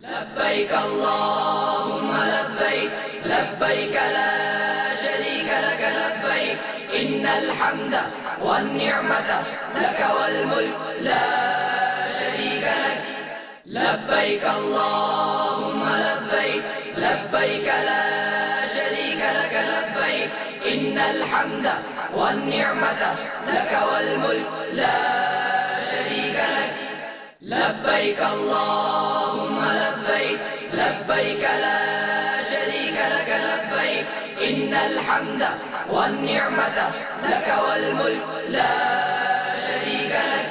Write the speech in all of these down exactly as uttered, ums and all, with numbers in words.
لبيك اللهم لبيك لبيك لا شريك لك لبيك إن الحمد والنعمة لك والملك لا شريك لك لبيك اللهم لبيك لبيك لا شريك لك لبيك إن الحمد والنعمة لك والملك لا شريك لك لبيك اللهم لبيك لبيك لا شريك لك لبيك إن الحمد والنعمة لك والملك لا شريك لك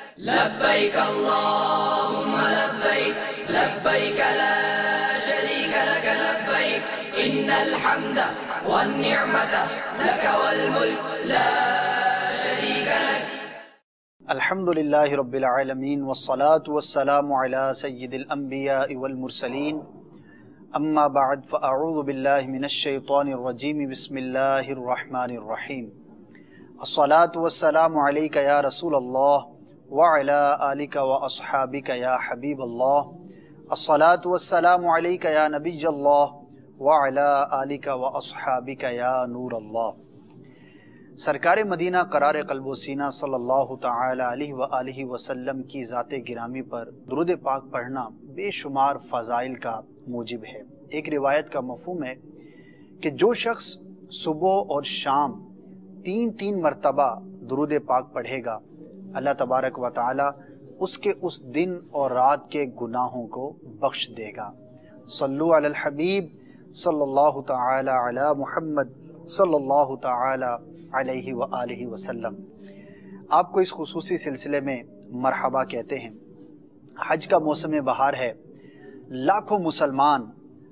لبيك اللهم لبيك لبيك لا شريك لك لبيك إن الحمد والنعمة لك والملك لا شريك لك الحمد للہ رب العالمین والصلاة والسلام علی سید الانبیاء والمرسلین اما بعد فاعوذ باللہ من الشیطان الرجیم بسم اللہ الرحمن الرحیم الصلاة والسلام علیک یا رسول اللہ وعلی آلک واصحابک یا حبیب اللہ الصلاة والسلام علیک یا نبی اللہ وعلی آلک واصحابک یا نور اللہ۔ سرکار مدینہ قرار قلب و سینہ صلی اللہ تعالی علیہ وآلہ وسلم کی ذات گرامی پر درود پاک پڑھنا بے شمار فضائل کا موجب ہے۔ ایک روایت کا مفہوم ہے کہ جو شخص صبح اور شام تین تین مرتبہ درود پاک پڑھے گا، اللہ تبارک و تعالی اس کے اس دن اور رات کے گناہوں کو بخش دے گا۔ صلو علی الحبیب صلی اللہ تعالی علی محمد صلی اللہ تعالی علیہ وآلہ وسلم۔ آپ کو اس خصوصی سلسلے میں مرحبا کہتے ہیں۔ حج کا موسم بہار ہے، لاکھوں مسلمان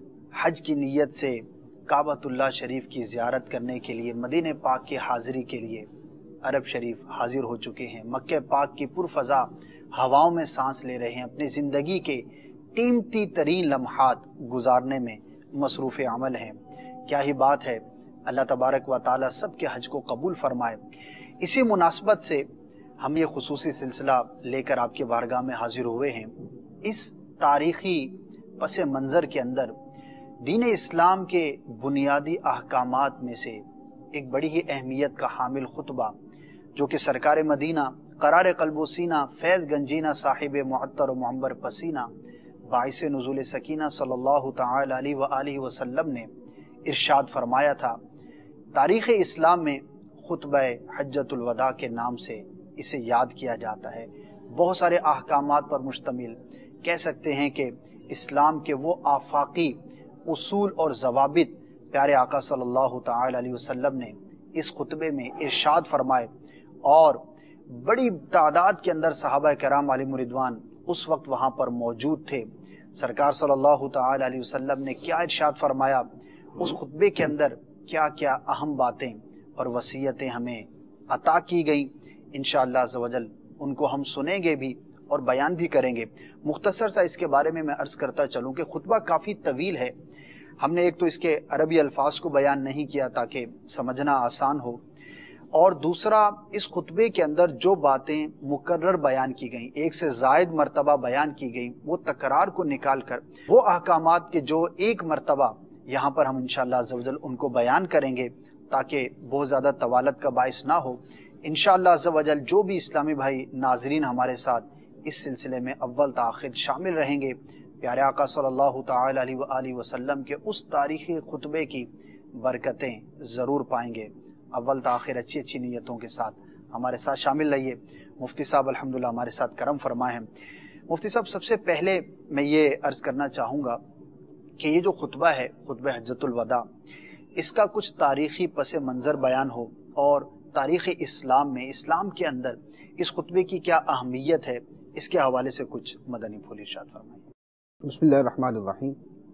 حج کی نیت سے کعبۃ اللہ شریف کی زیارت کرنے کے لیے مدینہ پاک کی حاضری کے لیے عرب شریف حاضر ہو چکے ہیں۔ مکہ پاک کی پرفضا ہواؤں میں سانس لے رہے ہیں، اپنی زندگی کے قیمتی ترین لمحات گزارنے میں مصروف عمل ہیں۔ کیا ہی بات ہے، اللہ تبارک و تعالی سب کے حج کو قبول فرمائے۔ اسی مناسبت سے ہم یہ خصوصی سلسلہ لے کر آپ کے بارگاہ میں حاضر ہوئے ہیں۔ اس تاریخی پس منظر کے اندر دین اسلام کے بنیادی احکامات میں سے ایک بڑی ہی اہمیت کا حامل خطبہ جو کہ سرکار مدینہ قرار قلب و سینہ فیض گنجینہ صاحب معطر و معمر پسینہ باعث نزول سکینہ صلی اللہ تعالی علیہ وآلہ وسلم نے ارشاد فرمایا تھا۔ تاریخ اسلام میں خطبہ حجۃ الوداع کے نام سے اسے یاد کیا جاتا ہے۔ بہت سارے احکامات پر مشتمل، کہہ سکتے ہیں کہ اسلام کے وہ آفاقی اصول اور ضوابط پیارے آقا صلی اللہ تعالی علیہ وسلم نے اس خطبے میں ارشاد فرمائے، اور بڑی تعداد کے اندر صحابہ کرام علیہم رضوان اس وقت وہاں پر موجود تھے۔ سرکار صلی اللہ تعالی علیہ وسلم نے کیا ارشاد فرمایا، اس خطبے کے اندر کیا کیا اہم باتیں اور وصیتیں ہمیں عطا کی گئیں، انشاءاللہ عز و جل ان کو ہم سنیں گے بھی اور بیان بھی کریں گے۔ مختصر سا اس کے بارے میں میں عرض کرتا چلوں کہ خطبہ کافی طویل ہے۔ ہم نے ایک تو اس کے عربی الفاظ کو بیان نہیں کیا تاکہ سمجھنا آسان ہو، اور دوسرا اس خطبے کے اندر جو باتیں مکرر بیان کی گئیں، ایک سے زائد مرتبہ بیان کی گئیں، وہ تکرار کو نکال کر وہ احکامات کے جو ایک مرتبہ یہاں پر ہم انشاءاللہ عز و جل ان کو بیان کریں گے تاکہ بہت زیادہ طوالت کا باعث نہ ہو۔ انشاءاللہ عز و جل جو بھی اسلامی بھائی ناظرین ہمارے ساتھ اس سلسلے میں اول تاخیر شامل رہیں گے، پیارے آقا صلی اللہ تعالی علیہ وآلہ وسلم کے اس تاریخی خطبے کی برکتیں ضرور پائیں گے۔ اول تاخیر اچھی اچھی نیتوں کے ساتھ ہمارے ساتھ شامل رہیے۔ مفتی صاحب الحمدللہ ہمارے ساتھ کرم فرمائے ہیں۔ مفتی صاحب، سب سے پہلے میں یہ عرض کرنا چاہوں گا کہ یہ جو خطبہ ہے، خطبہ حجۃ الوداع، اس کا کچھ تاریخی پس منظر بیان ہو، اور تاریخ اسلام میں اسلام کے اندر اس خطبے کی کیا اہمیت ہے، اس کے حوالے سے کچھ مدنی پھول ارشاد فرمائیں۔ بسم اللہ الرحمن الرحیم۔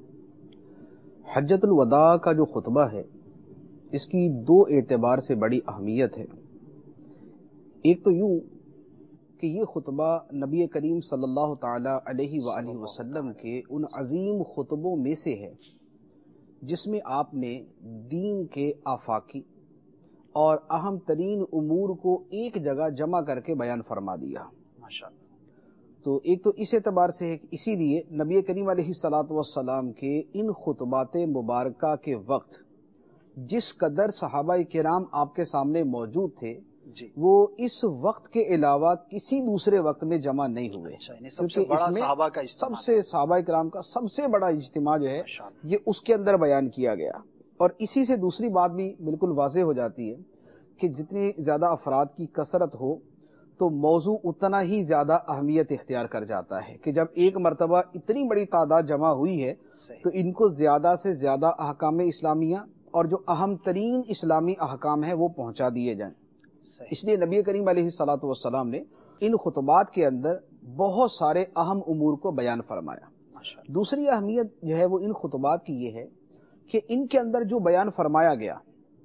حجۃ الوداع کا جو خطبہ ہے، اس کی دو اعتبار سے بڑی اہمیت ہے۔ ایک تو یوں کہ یہ خطبہ نبی کریم صلی اللہ تعالی علیہ وآلہ وسلم کے ان عظیم خطبوں میں سے ہے جس میں آپ نے دین کے آفاقی اور اہم ترین امور کو ایک جگہ جمع کر کے بیان فرما دیا۔ ماشاءاللہ۔ تو ایک تو اس اعتبار سے ہے کہ اسی لیے نبی کریم علیہ الصلوۃ والسلام کے ان خطبات مبارکہ کے وقت جس قدر صحابہ کرام آپ کے سامنے موجود تھے جی وہ اس وقت کے علاوہ کسی دوسرے وقت میں جمع نہیں ہوئے، اچھا، یعنی سب سے کیونکہ بڑا اس میں صحابہ کا اجتماع سب سے صحابہ کرام کا سب سے بڑا اجتماع جو ہے ماشاء اللہ۔ یہ اس کے اندر بیان کیا گیا۔ اور اسی سے دوسری بات بھی بالکل واضح ہو جاتی ہے کہ جتنی زیادہ افراد کی کثرت ہو تو موضوع اتنا ہی زیادہ اہمیت اختیار کر جاتا ہے، کہ جب ایک مرتبہ اتنی بڑی تعداد جمع ہوئی ہے صحیح، تو ان کو زیادہ سے زیادہ احکام اسلامیہ اور جو اہم ترین اسلامی احکام ہیں وہ پہنچا دیے جائیں۔ صحیح، اس لیے نبی کریم علیہ الصلوۃ والسلام نے ان خطبات کے اندر بہت سارے اہم امور کو بیان فرمایا۔ ماشاء اللہ، دوسری اہمیت جو ہے وہ ان خطبات کی یہ ہے کہ ان کے اندر جو بیان فرمایا گیا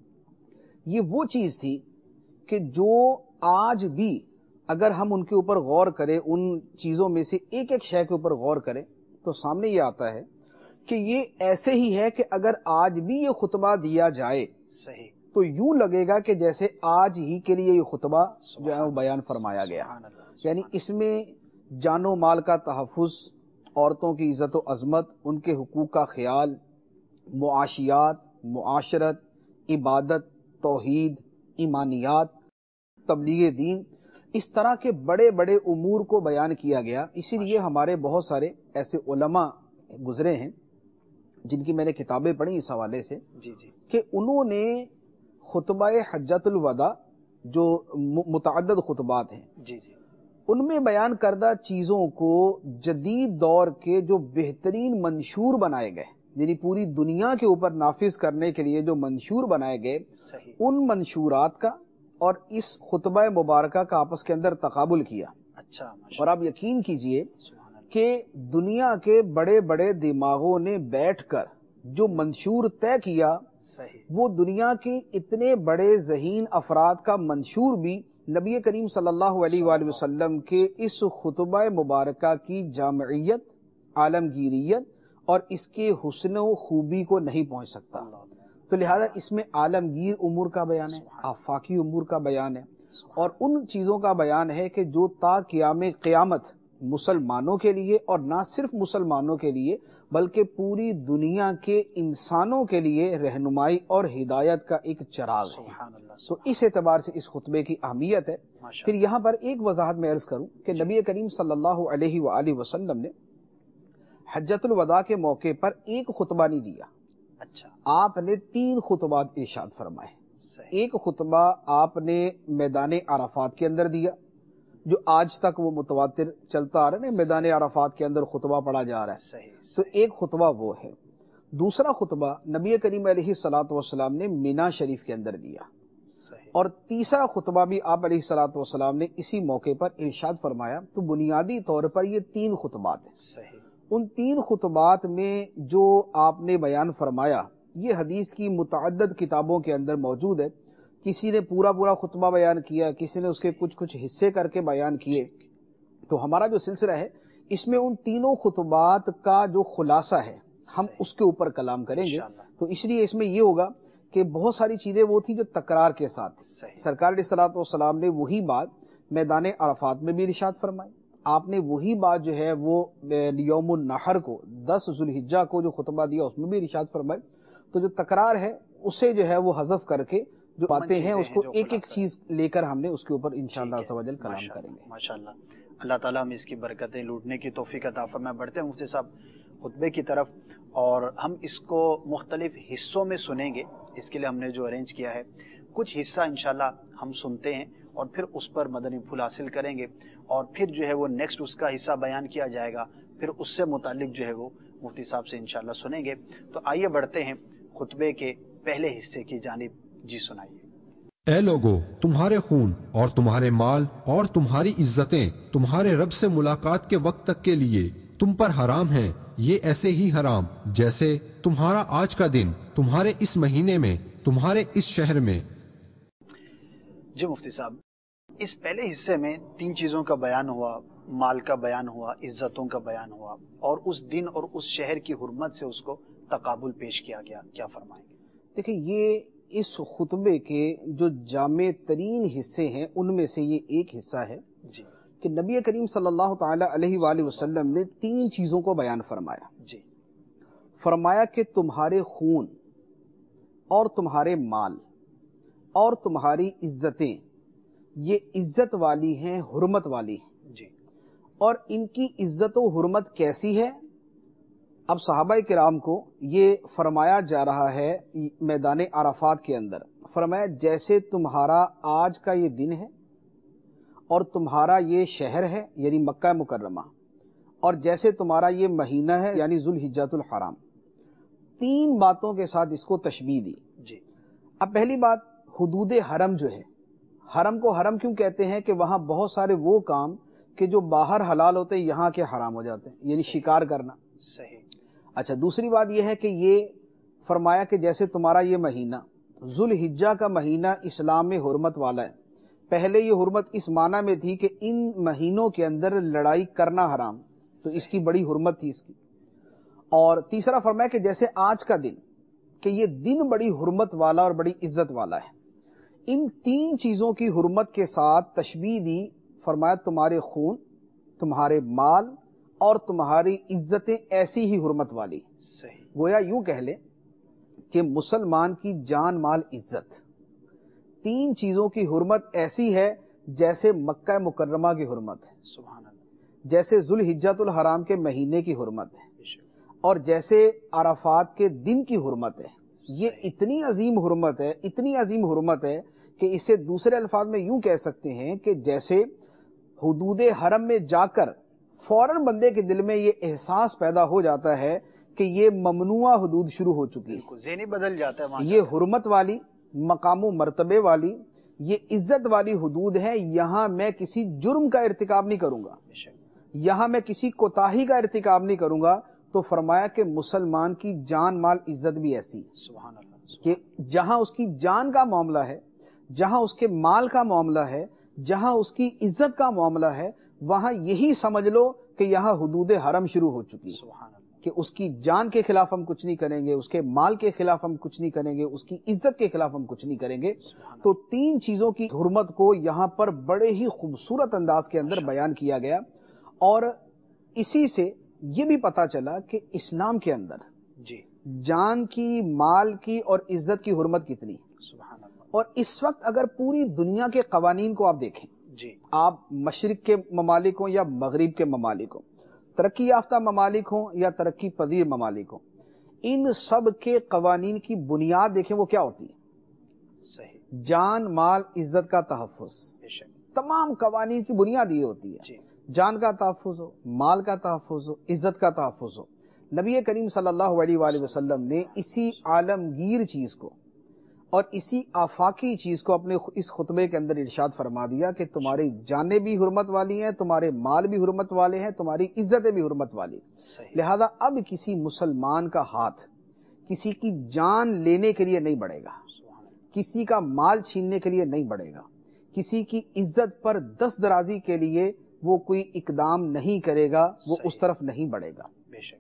یہ وہ چیز تھی کہ جو آج بھی اگر ہم ان کے اوپر غور کریں، ان چیزوں میں سے ایک ایک شے کے اوپر غور کریں تو سامنے یہ آتا ہے کہ یہ ایسے ہی ہے کہ اگر آج بھی یہ خطبہ دیا جائے صحیح، تو یوں لگے گا کہ جیسے آج ہی کے لیے یہ خطبہ جو ہے وہ بیان فرمایا گیا، سبحان اللہ، یعنی اس میں جان و مال کا تحفظ، عورتوں کی عزت و عظمت، ان کے حقوق کا خیال، معاشیات، معاشرت، عبادت، توحید، ایمانیات، تبلیغ دین، اس طرح کے بڑے بڑے امور کو بیان کیا گیا۔ اسی لیے ہمارے بہت سارے ایسے علماء گزرے ہیں جن کی میں نے کتابیں پڑھی اس حوالے سے جی جی، کہ انہوں نے خطبہ حجۃ الوداع جو متعدد خطبات ہیں جی جی، ان میں بیان کردہ چیزوں کو جدید دور کے جو بہترین منشور بنائے گئے، یعنی پوری دنیا کے اوپر نافذ کرنے کے لیے جو منشور بنائے گئے، صحیح، ان منشورات کا اور اس خطبہ مبارکہ کا آپس کے اندر تقابل کیا۔ اچھا، ماشاء اور آپ یقین کیجئے اللہ، سبحان اللہ، کہ دنیا کے بڑے بڑے دماغوں نے بیٹھ کر جو منشور طے کیا صحیح، وہ دنیا کے اتنے بڑے ذہین افراد کا منشور بھی نبی کریم صلی اللہ علیہ وآلہ وسلم کے اس خطبہ مبارکہ کی جامعیت، عالمگیریت اور اس کے حسن و خوبی کو نہیں پہنچ سکتا۔ اللہ، تو لہذا اس میں عالمگیر امور کا بیان ہے، آفاقی امور کا بیان ہے، اور ان چیزوں کا بیان ہے کہ جو تا قیام قیامت مسلمانوں کے لیے، اور نہ صرف مسلمانوں کے لیے بلکہ پوری دنیا کے انسانوں کے لیے رہنمائی اور ہدایت کا ایک چراغ ہے۔ سبحان اللہ، تو اس اعتبار سے اس خطبے کی اہمیت ہے۔ ماشاء پھر یہاں پر ایک وضاحت میں عرض کروں کہ نبی کریم صلی اللہ علیہ وآلہ وسلم نے حجۃ الوداع کے موقع پر ایک خطبہ نہیں دیا، اچھا، آپ نے تین خطبات ارشاد فرمائے۔ صحیح، ایک خطبہ آپ نے میدان عرفات کے اندر دیا، جو آج تک وہ متواتر چلتا آ رہا ہے، میدان عرفات کے اندر خطبہ پڑھا جا رہا ہے، صحیح، تو ایک خطبہ وہ ہے۔ دوسرا خطبہ نبی کریم علیہ الصلوۃ والسلام نے مینا شریف کے اندر دیا، صحیح، اور تیسرا خطبہ بھی آپ علیہ الصلوۃ والسلام نے اسی موقع پر ارشاد فرمایا۔ تو بنیادی طور پر یہ تین خطبات ہیں۔ صحیح، ان تین خطبات میں جو آپ نے بیان فرمایا یہ حدیث کی متعدد کتابوں کے اندر موجود ہے، کسی نے پورا پورا خطبہ بیان کیا، کسی نے اس کے کچھ کچھ حصے کر کے بیان کیے۔ تو ہمارا جو سلسلہ ہے اس میں ان تینوں خطبات کا جو خلاصہ ہے ہم اس کے اوپر کلام کریں گے۔ انشاءاللہ، تو اس لیے اس میں یہ ہوگا کہ بہت ساری چیزیں وہ تھی جو تکرار کے ساتھ تھی۔ صحیح، سرکار علیہ الصلوۃ والسلام نے وہی بات میدان عرفات میں بھی ارشاد فرمائی، آپ نے وہی بات جو ہے وہ یوم النحر کو، دس ذوالحجہ کو جو خطبہ دیا اس میں بھی ارشاد فرمائی۔ تو جو تکرار ہے اسے جو ہے وہ حذف کر کے جو باتیں ہیں اس کو ایک ایک چیز لے کر ہم نے اس کے اوپر انشاءاللہ عز و جل کلام کریں گے۔ ماشاءاللہ، اللہ تعالیٰ ہم اس کی برکتیں لوٹنے کی توفیق عطا فرمائے۔ بڑھتے ہیں مفتی صاحب خطبے کی طرف، اور ہم اس کو مختلف حصوں میں سنیں گے۔ اس کے لیے ہم نے جو ارینج کیا ہے کچھ حصہ انشاءاللہ ہم سنتے ہیں اور پھر اس پر مدنی پھول حاصل کریں گے، اور پھر جو ہے وہ نیکسٹ اس کا حصہ بیان کیا جائے گا، پھر اس سے متعلق جو ہے وہ مفتی صاحب سے انشاءاللہ سنیں گے۔ تو آئیے بڑھتے ہیں خطبے کے پہلے حصے کی جانب، جی سنائیے۔ اے لوگو، تمہارے خون اور تمہارے مال اور تمہاری عزتیں تمہارے رب سے ملاقات کے وقت تک کے لیے تم پر حرام ہیں، یہ ایسے ہی حرام جیسے تمہارا آج کا دن تمہارے اس مہینے میں تمہارے اس شہر میں۔ جی مفتی صاحب، اس پہلے حصے میں تین چیزوں کا بیان ہوا، مال کا بیان ہوا، عزتوں کا بیان ہوا، اور اس دن اور اس شہر کی حرمت سے اس کو تقابل پیش کیا گیا، کیا فرمائیں گے؟ دیکھیں، یہ اس خطبے کے جو جامع ترین حصے ہیں ان میں سے یہ ایک حصہ ہے، جی، کہ نبی کریم صلی اللہ تعالی علیہ وآلہ وسلم نے تین چیزوں کو بیان فرمایا. جی. فرمایا کہ تمہارے خون اور تمہارے مال اور تمہاری عزتیں یہ عزت والی ہیں، حرمت والی ہیں. جی. اور ان کی عزت و حرمت کیسی ہے؟ اب صحابہ کرام کو یہ فرمایا جا رہا ہے میدان عرفات کے اندر. فرمایا جیسے تمہارا آج کا یہ دن ہے اور تمہارا یہ شہر ہے یعنی مکہ مکرمہ، اور جیسے تمہارا یہ مہینہ ہے یعنی ذوالحجۃ الحرام. تین باتوں کے ساتھ اس کو تشبیہ دی. جی. اب پہلی بات، حدود حرم جو ہے، حرم کو حرم کیوں کہتے ہیں؟ کہ وہاں بہت سارے وہ کام کہ جو باہر حلال ہوتے ہیں یہاں کے حرام ہو جاتے ہیں، یعنی شکار کرنا. صحیح. اچھا، دوسری بات یہ ہے کہ یہ فرمایا کہ جیسے تمہارا یہ مہینہ ذوالحجہ کا مہینہ اسلام میں حرمت والا ہے. پہلے یہ حرمت اس معنی میں تھی کہ ان مہینوں کے اندر لڑائی کرنا حرام، تو اس کی بڑی حرمت تھی اس کی. اور تیسرا فرمایا کہ جیسے آج کا دن کہ یہ دن بڑی حرمت والا اور بڑی عزت والا ہے. ان تین چیزوں کی حرمت کے ساتھ تشبیہ دی. فرمایا تمہارے خون، تمہارے مال اور تمہاری عزتیں ایسی ہی حرمت والی. صحیح. گویا یوں کہہ لیں کہ مسلمان کی جان مال عزت تین چیزوں کی حرمت ایسی ہے جیسے مکہ مکرمہ کی حرمت ہے، سبحان اللہ. جیسے ذوالحجۃ الحرام کے مہینے کی حرمت ہے، اور جیسے عرفات کے دن کی حرمت ہے. یہ اتنی عظیم حرمت ہے، اتنی عظیم حرمت ہے کہ اسے دوسرے الفاظ میں یوں کہہ سکتے ہیں کہ جیسے حدود حرم میں جا کر فوراً بندے کے دل میں یہ احساس پیدا ہو جاتا ہے کہ یہ ممنوع حدود شروع ہو چکی ہے. ذہنی بدل جاتا ہے. یہ حرمت والی، مقام و مرتبے والی، یہ عزت والی حدود ہے. یہاں میں کسی جرم کا ارتکاب نہیں کروں گا، یہاں میں کسی کوتاہی کا ارتکاب نہیں کروں گا. تو فرمایا کہ مسلمان کی جان مال عزت بھی ایسی سبحان اللہ کہ جہاں اس کی جان کا معاملہ ہے، جہاں اس کے مال کا معاملہ ہے، جہاں اس کی عزت کا معاملہ ہے، وہاں یہی سمجھ لو کہ یہاں حدود حرم شروع ہو چکی ہے. کہ اس کی جان کے خلاف ہم کچھ نہیں کریں گے، اس کے مال کے خلاف ہم کچھ نہیں کریں گے، اس کی عزت کے خلاف ہم کچھ نہیں کریں گے. تو تین چیزوں کی حرمت کو یہاں پر بڑے ہی خوبصورت انداز کے اندر بیان کیا گیا. اور اسی سے یہ بھی پتا چلا کہ اسلام کے اندر جی جان کی، مال کی اور عزت کی حرمت کتنی. سبحان اللہ. اور اس وقت اگر پوری دنیا کے قوانین کو آپ دیکھیں، جی آپ مشرق کے ممالک ہوں یا مغرب کے ممالک ہوں، ترقی یافتہ ممالک ہوں یا ترقی پذیر ممالک ہوں، ان سب کے قوانین کی بنیاد دیکھیں وہ کیا ہوتی ہے؟ صحیح. جان مال عزت کا تحفظ. تمام قوانین کی بنیاد یہ ہوتی ہے. جی. جان کا تحفظ ہو، مال کا تحفظ ہو، عزت کا تحفظ ہو. نبی کریم صلی اللہ علیہ وآلہ وسلم نے اسی عالمگیر چیز کو اور اسی آفاقی چیز کو اپنے اس خطبے کے اندر ارشاد فرما دیا کہ تمہاری جانیں بھی حرمت والی ہیں، تمہارے مال بھی حرمت والے ہیں، تمہاری عزتیں بھی حرمت والی. لہذا اب کسی مسلمان کا ہاتھ کسی کی جان لینے کے لیے نہیں بڑھے گا، کسی کا مال چھیننے کے لیے نہیں بڑھے گا، کسی کی عزت پر دست درازی کے لیے وہ کوئی اقدام نہیں کرے گا، وہ اس طرف نہیں بڑھے گا.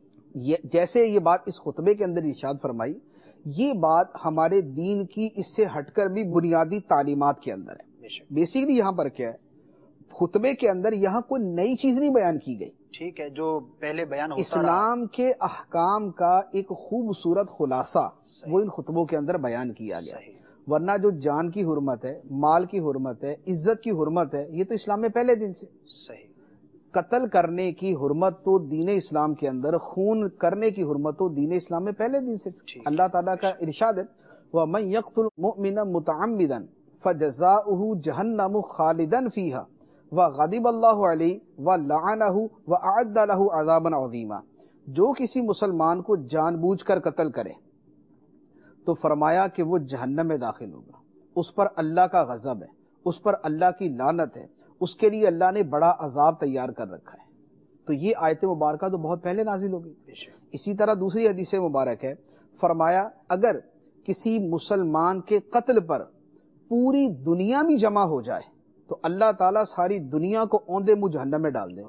جیسے یہ بات اس خطبے کے اندر ارشاد فرمائی، یہ بات ہمارے دین کی اس سے ہٹ کر بھی بنیادی تعلیمات کے اندر ہے. بیسیکلی یہاں پر کیا ہے، خطبے کے اندر یہاں کوئی نئی چیز نہیں بیان کی گئی. ٹھیک ہے، جو پہلے بیان ہوتا اسلام کے احکام کا ایک خوبصورت خلاصہ وہ ان خطبوں کے اندر بیان کیا گیا. ورنہ جو جان کی حرمت ہے، مال کی حرمت ہے، عزت کی حرمت ہے، یہ تو اسلام میں پہلے دن سے. صحیح. قتل کرنے کی حرمت تو دین اسلام کے اندر، خون کرنے کی حرمت تو دین اسلام میں پہلے دن سے. اللہ تعالیٰ کا ارشاد ہے وَمَن يَقْتُلْ مُؤْمِنًا مُتَعَمِّدًا فَجَزَاؤُهُ جَهَنَّمُ خَالِدًا فِيهَا وَغَضِبَ اللَّهُ عَلَيْهِ وَلَعَنَهُ وَأَعَدَّ لَهُ عَذَابًا عَظِيمًا. جو کسی مسلمان کو جان بوجھ کر قتل کرے تو فرمایا کہ وہ جہنم میں داخل ہوگا، اس پر اللہ کا غضب ہے، اس پر اللہ کی لعنت ہے، اس کے لیے اللہ نے بڑا عذاب تیار کر رکھا ہے. تو یہ آیت مبارکہ تو بہت پہلے نازل ہو گئی. اسی طرح دوسری حدیث مبارک ہے، فرمایا اگر کسی مسلمان کے قتل پر پوری دنیا بھی جمع ہو جائے تو اللہ تعالیٰ ساری دنیا کو اوندے منہ جہنم میں ڈال دے.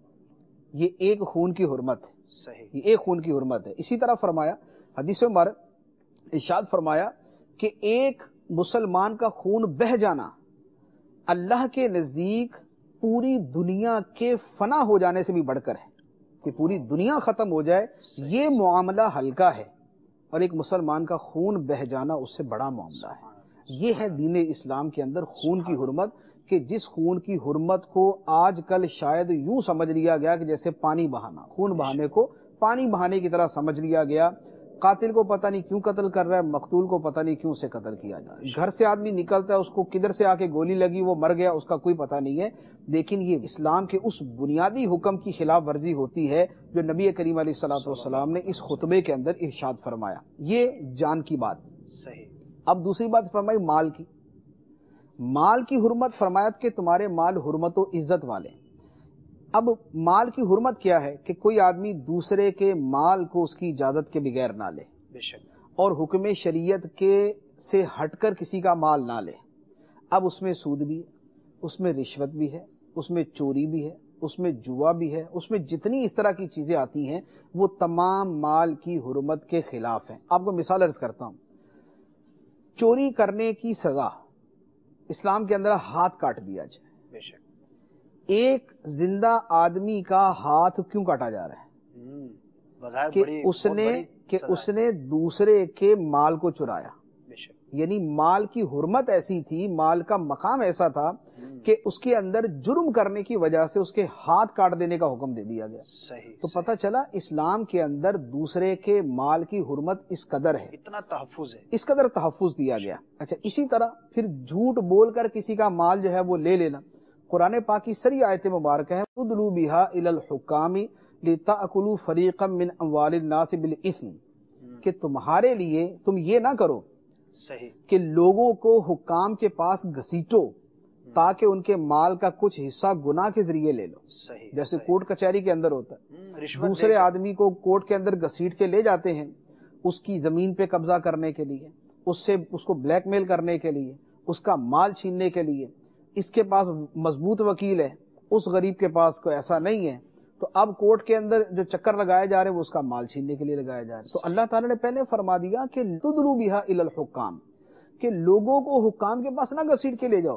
یہ ایک خون کی حرمت ہے، یہ ایک خون کی حرمت ہے. اسی طرح فرمایا حدیث مبارک ارشاد فرمایا کہ ایک مسلمان کا خون بہہ جانا اللہ کے نزدیک پوری دنیا کے فنا ہو جانے سے بھی بڑھ کر ہے، کہ پوری دنیا ختم ہو جائے یہ معاملہ ہلکا ہے، اور ایک مسلمان کا خون بہ جانا اس سے بڑا معاملہ ہے۔ یہ ہے دین اسلام کے اندر خون کی حرمت، کہ جس خون کی حرمت کو آج کل شاید یوں سمجھ لیا گیا کہ جیسے پانی بہانا، خون بہانے کو پانی بہانے کی طرح سمجھ لیا گیا۔ قاتل کو پتہ نہیں کیوں قتل کر رہا ہے، مقتول کو پتہ نہیں کیوں سے قتل کیا جا رہا ہے، گھر سے آدمی نکلتا ہے اس کو کدھر سے آ کے گولی لگی وہ مر گیا، اس کا کوئی پتہ نہیں ہے۔ لیکن یہ اسلام کے اس بنیادی حکم کی خلاف ورزی ہوتی ہے جو نبی کریم علیہ الصلوۃ والسلام نے اس خطبے کے اندر ارشاد فرمایا۔ یہ جان کی بات صحیح۔ اب دوسری بات فرمائی مال کی، مال کی حرمت، فرمایا کہ تمہارے مال حرمت و عزت والے۔ اب مال کی حرمت کیا ہے کہ کوئی آدمی دوسرے کے مال کو اس کی اجازت کے بغیر نہ لے، بے شک، اور حکم شریعت کے سے ہٹ کر کسی کا مال نہ لے۔ اب اس میں سود بھی ہے، اس میں رشوت بھی ہے، اس میں چوری بھی ہے، اس میں جوا بھی ہے، اس میں جتنی اس طرح کی چیزیں آتی ہیں وہ تمام مال کی حرمت کے خلاف ہیں۔ آپ کو مثال عرض کرتا ہوں، چوری کرنے کی سزا اسلام کے اندر ہاتھ کاٹ دیا جائے۔ بے شک، ایک زندہ آدمی کا ہاتھ کیوں کاٹا جا رہا ہے؟ بظاہر کہ بڑی اس بہت نے بڑی کہ سزا اس نے دوسرے کے مال کو چرایا، بے شک، یعنی مال کی حرمت ایسی تھی، مال کا مقام ایسا تھا کہ اس کے اندر جرم کرنے کی وجہ سے اس کے ہاتھ کاٹ دینے کا حکم دے دیا گیا۔ صحیح، تو پتہ چلا اسلام کے اندر دوسرے کے مال کی حرمت اس قدر ہے، اتنا تحفظ ہے۔ اس قدر تحفظ دیا گیا۔ اچھا، اسی طرح پھر جھوٹ بول کر کسی کا مال جو ہے وہ لے لینا، قرآن پاک کی سری آیت مبارکہ ہے، ادلوا بها الى الحکام لتأکلوا فریقا من اموال الناس بالاثم، کہ تمہارے لیے تم یہ نہ کرو صحیح، کہ لوگوں کو حکام کے پاس گھسیٹو تاکہ ان کے مال کا کچھ حصہ گناہ کے ذریعے لے لو، صحیح، جیسے صحیح۔ کورٹ کچہری کے اندر ہوتا ہے، ہم، رشوت دوسرے دے کر- آدمی کو کورٹ کے اندر گھسیٹ کے لے جاتے ہیں اس کی زمین پہ قبضہ کرنے کے لیے، اس سے اس کو بلیک میل کرنے کے لیے، اس کا مال چھیننے کے لیے۔ اس کے پاس مضبوط وکیل ہے، اس غریب کے پاس کوئی ایسا نہیں ہے، تو اب کورٹ کے اندر جو چکر لگائے جا رہے ہیں وہ اس کا مال چھیننے کے لیے لگائے جا رہے ہیں۔ تو اللہ تعالیٰ نے پہلے فرما دیا کہ تدلوا بها الى الحکام، کہ لوگوں کو حکام کے پاس نہ گھسیٹ کے لے جاؤ،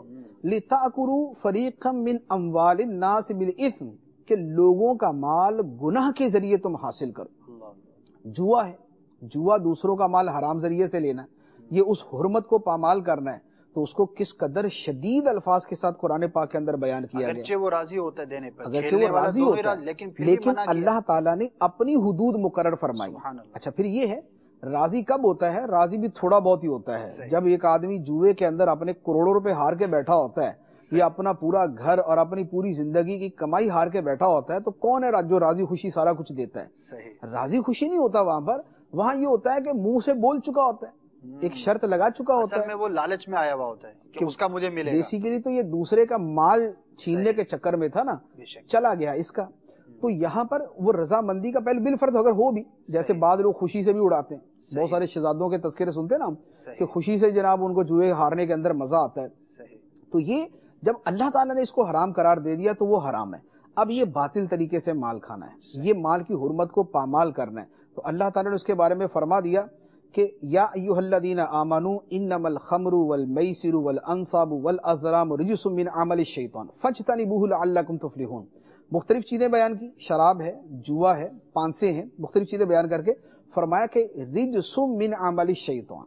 لتأکلوا فریقا من اموال الناس بالاثم، کہ لوگوں کا مال گناہ کے ذریعے تم حاصل کرو۔ اللہ، جوا ہے، جوا دوسروں کا مال حرام ذریعے سے لینا ہے، یہ اس حرمت کو پامال کرنا ہے۔ تو اس کو کس قدر شدید الفاظ کے ساتھ قرآن پاک کے اندر بیان کیا گیا، اگرچہ وہ راضی ہوتا ہے دینے پر، اگرچہ کھیلنے وہ والا راضی دونوں ہی ہوتا راضی، ہے، لیکن پھر بھی لیکن منع کیا۔ اللہ تعالیٰ نے اپنی حدود مقرر فرمائی۔ سبحان اللہ۔ اچھا، پھر یہ ہے راضی کب ہوتا ہے؟ راضی بھی تھوڑا بہت ہی ہوتا ہے صحیح۔ جب ایک آدمی جوئے کے اندر اپنے کروڑوں روپے ہار کے بیٹھا ہوتا ہے، یا اپنا پورا گھر اور اپنی پوری زندگی کی کمائی ہار کے بیٹھا ہوتا ہے، تو کون ہے جو راضی خوشی سارا کچھ دیتا ہے؟ صحیح، راضی خوشی نہیں ہوتا وہاں پر، وہاں یہ ہوتا ہے کہ منہ سے بول چکا ہوتا ہے، ایک شرط لگا چکا ہوتا اصل میں ہے وہ لالچ میں آیا ہوا ہوتا ہے کہ اس کا مجھے ملے گا۔ بیسیکلی تو یہ دوسرے کا مال چھیننے کے چکر میں تھا نا، بے شک، چلا گیا اس کا۔ تو یہاں پر وہ رضامندی کا پہلے بالفرض اگر ہو بھی، جیسے بعض لوگ خوشی سے بھی اڑاتے ہیں، بہت سارے شہزادوں کے تذکرے سنتے ہیں نا ہم، کہ خوشی سے جناب ان کو جوئے ہارنے کے اندر مزہ آتا ہے۔ صحیح، تو یہ جب اللہ تعالیٰ نے اس کو حرام قرار دے دیا تو وہ حرام ہے۔ اب یہ باطل طریقے سے مال کھانا ہے، یہ مال کی حرمت کو پامال کرنا ہے۔ تو اللہ تعالیٰ نے اس کے بارے میں فرما دیا کہ یا ایھا الذین آمنوا انما الخمر والمیسر والانصاب والازلام رجس من عمل الشیطان فاجتنبوہ لعلکم تفلحون۔ مختلف چیزیں بیان کی، شراب ہے، جوا ہے، پانسے ہیں، مختلف چیزیں بیان کر کے فرمایا کہ رجس من عمل الشیطان،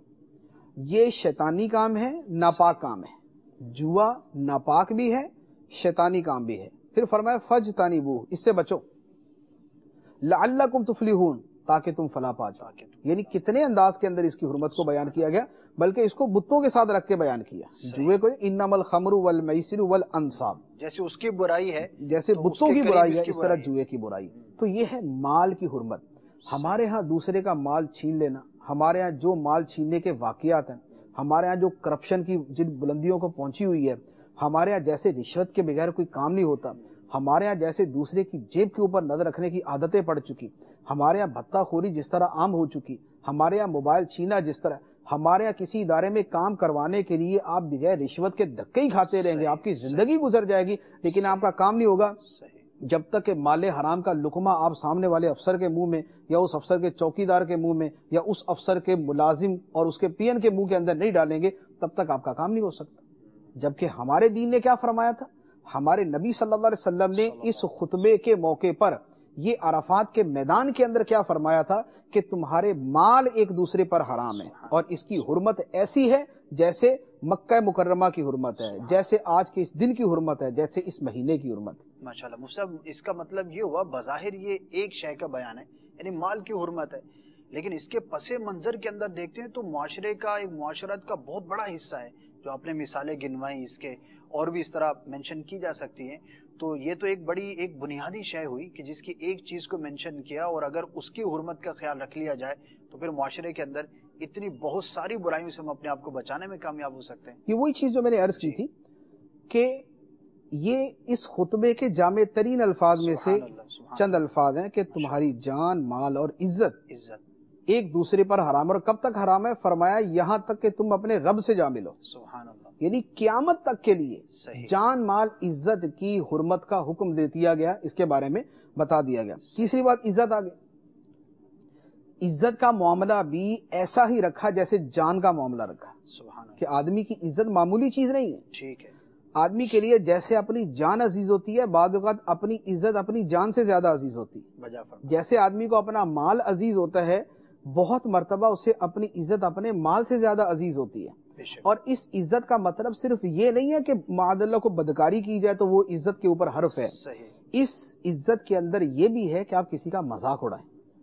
یہ شیطانی کام ہے، ناپاک کام ہے۔ جوا ناپاک بھی ہے، شیطانی کام بھی ہے۔ پھر فرمایا فاجتنبوہ، اس سے بچو، لعلکم تفلحون، تاکہ تم فلاح پا جاؤ۔ یعنی کتنے انداز کے اندر اس کی حرمت کو بیان کیا گیا، بلکہ اس کو بتوں کے ساتھ رکھ کے بیان کیا، جوئے کو انما الخمر والمیسر والانصاب، جیسے اس کی برائی ہے، جیسے تو اس بتوں کے کی قریب برائی ہے کی اس طرح برائی ہے۔ جوئے کی برائی۔ تو یہ ہے مال کی حرمت۔ ہمارے ہاں دوسرے کا مال چھین لینا، ہمارے ہاں جو مال چھیننے کے واقعات ہیں، ہمارے ہاں جو کرپشن کی جن بلندیوں کو پہنچی ہوئی ہے، ہمارے ہاں جیسے رشوت کے بغیر کوئی کام نہیں ہوتا، ہمارے ہاں جیسے دوسرے کی جیب کے اوپر نظر رکھنے کی عادتیں پڑ چکی، ہمارے ہاں بھتہ خوری جس طرح عام ہو چکی، ہمارے ہاں موبائل چھینا جس طرح، ہمارے ہاں کسی ادارے میں کام کروانے کے لیے آپ بغیر رشوت کے دھکے ہی کھاتے رہیں گے، آپ کی زندگی گزر جائے گی لیکن آپ کا کام نہیں ہوگا جب تک کہ مال حرام کا لقمہ آپ سامنے والے افسر کے منہ میں، یا اس افسر کے چوکیدار کے منہ میں، یا اس افسر کے ملازم اور اس کے پی این کے منہ کے اندر نہیں ڈالیں گے، تب تک آپ کا کام نہیں ہو سکتا۔ جبکہ ہمارے دین نے کیا فرمایا تھا؟ ہمارے نبی صلی اللہ علیہ وسلم نے اس خطبے کے موقع پر یہ عرفات کے میدان کے اندر کیا فرمایا تھا کہ تمہارے مال ایک دوسرے پر حرام ہے، اور اس کی حرمت ایسی ہے جیسے مکہ مکرمہ کی حرمت ہے، جیسے آج کے اس دن کی حرمت ہے، جیسے اس مہینے کی حرمت ہے۔ ماشاءاللہ مفتی صاحب، اس کا مطلب یہ ہوا بظاہر یہ ایک شے کا بیان ہے، یعنی مال کی حرمت ہے، لیکن اس کے پس منظر کے اندر دیکھتے ہیں تو معاشرے کا، ایک معاشرت کا بہت بڑا حصہ ہے، جو آپ نے مثالیں گنوائیں اس کے اور بھی اس طرح مینشن کی جا سکتی ہیں۔ تو یہ تو ایک بڑی ایک بنیادی شے ہوئی کہ جس کی ایک چیز کو مینشن کیا، اور اگر اس کی حرمت کا خیال رکھ لیا جائے تو پھر معاشرے کے اندر اتنی بہت ساری برائیوں سے ہم اپنے آپ کو بچانے میں کامیاب ہو سکتے ہیں۔ یہ وہی چیز جو میں نے عرض کی تھی کہ یہ اس خطبے کے جامع ترین الفاظ میں سے چند الفاظ ہیں کہ تمہاری جان، مال اور عزت عزت ایک دوسرے پر حرام ہے۔ اور کب تک حرام ہے؟ فرمایا یہاں تک کہ تم اپنے رب سے جا ملو، سبحان اللہ، یعنی قیامت تک کے لیے صحیح۔ جان، مال، عزت کی حرمت کا حکم دے دیا گیا، اس کے بارے میں بتا دیا گیا۔ تیسری بات عزت آ گئی۔ عزت کا معاملہ بھی ایسا ہی رکھا جیسے جان کا معاملہ رکھا، سبحان اللہ، کہ آدمی کی عزت معمولی چیز نہیں ہے۔ ٹھیک ہے، آدمی کے لیے جیسے اپنی جان عزیز ہوتی ہے، بعض اوقات اپنی عزت اپنی جان سے زیادہ عزیز ہوتی ہے۔ بجا فرمایا، جیسے آدمی کو اپنا مال عزیز ہوتا ہے، بہت مرتبہ اسے اپنی عزت اپنے مال سے زیادہ عزیز ہوتی ہے۔ بے شک، اور اس عزت کا مطلب صرف یہ نہیں ہے کہ معاذ اللہ کو بدکاری کی جائے تو وہ عزت کے اوپر حرف ہے۔ صحیح، اس عزت کے اندر یہ بھی ہے کہ آپ کسی کا مذاق اڑائیں۔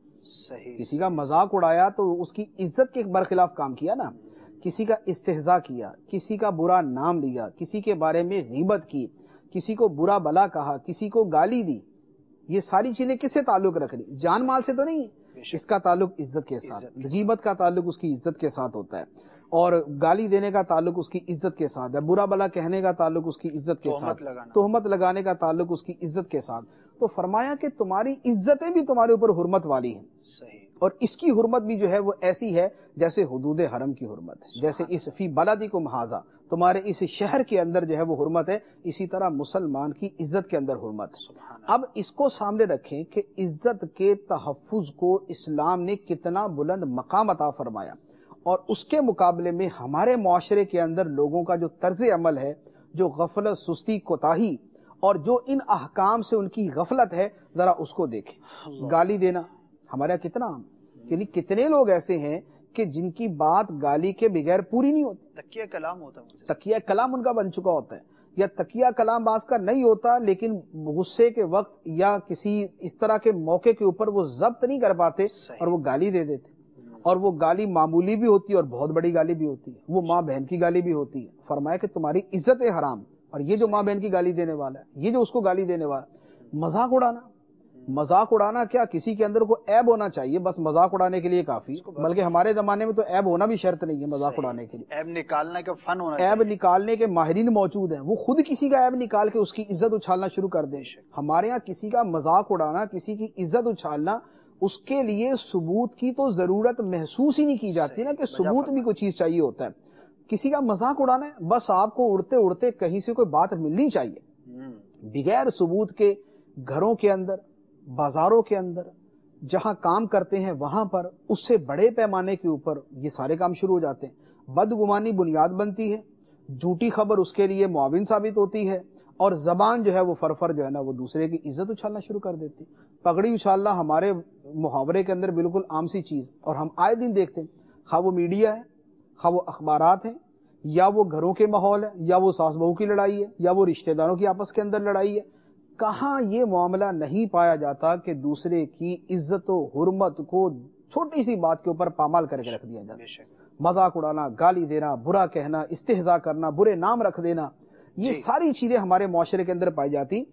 صحیح، کسی کا مذاق اڑایا تو اس کی عزت کے برخلاف کام کیا نا۔ کسی کا استہزاء کیا، کسی کا برا نام لیا، کسی کے بارے میں غیبت کی، کسی کو برا بلا کہا، کسی کو گالی دی، یہ ساری چیزیں کس سے تعلق رکھ دی؟ جان مال سے تو نہیں، اس کا تعلق عزت کے ساتھ۔ غیبت کا تعلق اس کی عزت کے ساتھ ہوتا ہے، اور گالی دینے کا تعلق اس کی عزت کے ساتھ ہے، برا بلا کہنے کا تعلق اس کی عزت کے ساتھ، تہمت لگانے کا تعلق اس کی عزت کے ساتھ۔ تو فرمایا کہ تمہاری عزتیں بھی تمہارے اوپر حرمت والی ہیں، اور اس کی حرمت بھی جو ہے وہ ایسی ہے جیسے حدود حرم کی حرمت ہے، جیسے اس فی بلدکم ھذا، تمہارے اس شہر کے اندر جو ہے وہ حرمت ہے، اسی طرح مسلمان کی عزت کے اندر حرمت ہے۔ اب اس کو سامنے رکھیں کہ عزت کے تحفظ کو اسلام نے کتنا بلند مقام عطا فرمایا، اور اس کے مقابلے میں ہمارے معاشرے کے اندر لوگوں کا جو طرز عمل ہے، جو غفلت، سستی، کوتاہی، اور جو ان احکام سے ان کی غفلت ہے، ذرا اس کو دیکھیں۔ گالی دینا ہمارے یہاں کتنا عام، یعنی کتنے لوگ ایسے ہیں کہ جن کی بات گالی کے بغیر پوری نہیں ہوتی، تکیہ کلام ہوتا ہے، تکیہ کلام ان کا بن چکا ہوتا ہے، یا تکیہ کلام بعض کا نہیں ہوتا، لیکن غصے کے وقت یا کسی اس طرح کے موقع کے اوپر وہ ضبط نہیں کر پاتے اور وہ گالی دے دیتے، اور وہ گالی معمولی بھی ہوتی ہے اور بہت بڑی گالی بھی ہوتی ہے، وہ ماں بہن کی گالی بھی ہوتی ہے۔ فرمایا کہ تمہاری عزت ہے حرام، اور یہ جو ماں بہن کی گالی دینے والا ہے، یہ جو اس کو گالی دینے والا ہے، مذاق اڑانا، مذاق اڑانا کیا کسی کے اندر کوئی عیب ہونا چاہیے بس مذاق اڑانے کے لیے کافی، بلکہ ہمارے زمانے میں تو عیب ہونا بھی شرط نہیں ہے مذاق اڑانے کے لیے، عیب نکالنے کا فن ہونا، عیب نکالنے کے ماہرین موجود ہیں، وہ خود کسی کا عیب نکال کے اس کی عزت اچھالنا شروع کر دیں۔ ہمارے ہاں کسی کا مذاق اڑانا، کسی کی عزت اچھالنا، اس کے لیے ثبوت کی تو ضرورت محسوس ہی نہیں کی جاتی نا، کہ ثبوت بھی کوئی چیز چاہیے ہوتا ہے۔ کسی کا مذاق اڑانا ہے، بس آپ کو اڑتے اڑتے کہیں سے کوئی بات ملنی چاہیے، بغیر ثبوت کے گھروں کے اندر، بازاروں کے اندر، جہاں کام کرتے ہیں وہاں پر، اس سے بڑے پیمانے کے اوپر یہ سارے کام شروع ہو جاتے ہیں۔ بدگمانی بنیاد بنتی ہے، جھوٹی خبر اس کے لیے معاون ثابت ہوتی ہے، اور زبان جو ہے وہ فرفر جو ہے نا وہ دوسرے کی عزت اچھالنا شروع کر دیتی۔ پگڑی اچھالنا ہمارے محاورے کے اندر بالکل عام سی چیز، اور ہم آئے دن دیکھتے ہیں، خواہ وہ میڈیا ہے، خواہ وہ اخبارات ہیں، یا وہ گھروں کے ماحول ہے، یا وہ ساس بہو کی لڑائی ہے، یا وہ رشتہ داروں کی آپس کے اندر لڑائی ہے، کہاں یہ معاملہ نہیں پایا جاتا کہ دوسرے کی عزت و حرمت کو چھوٹی سی بات کے اوپر پامال کر کے رکھ دیا جاتا۔ مذاق اڑانا، گالی دینا، برا کہنا، استہزاء کرنا، برے نام رکھ دینا، یہ ساری چیزیں ہمارے معاشرے کے اندر پائی جاتی،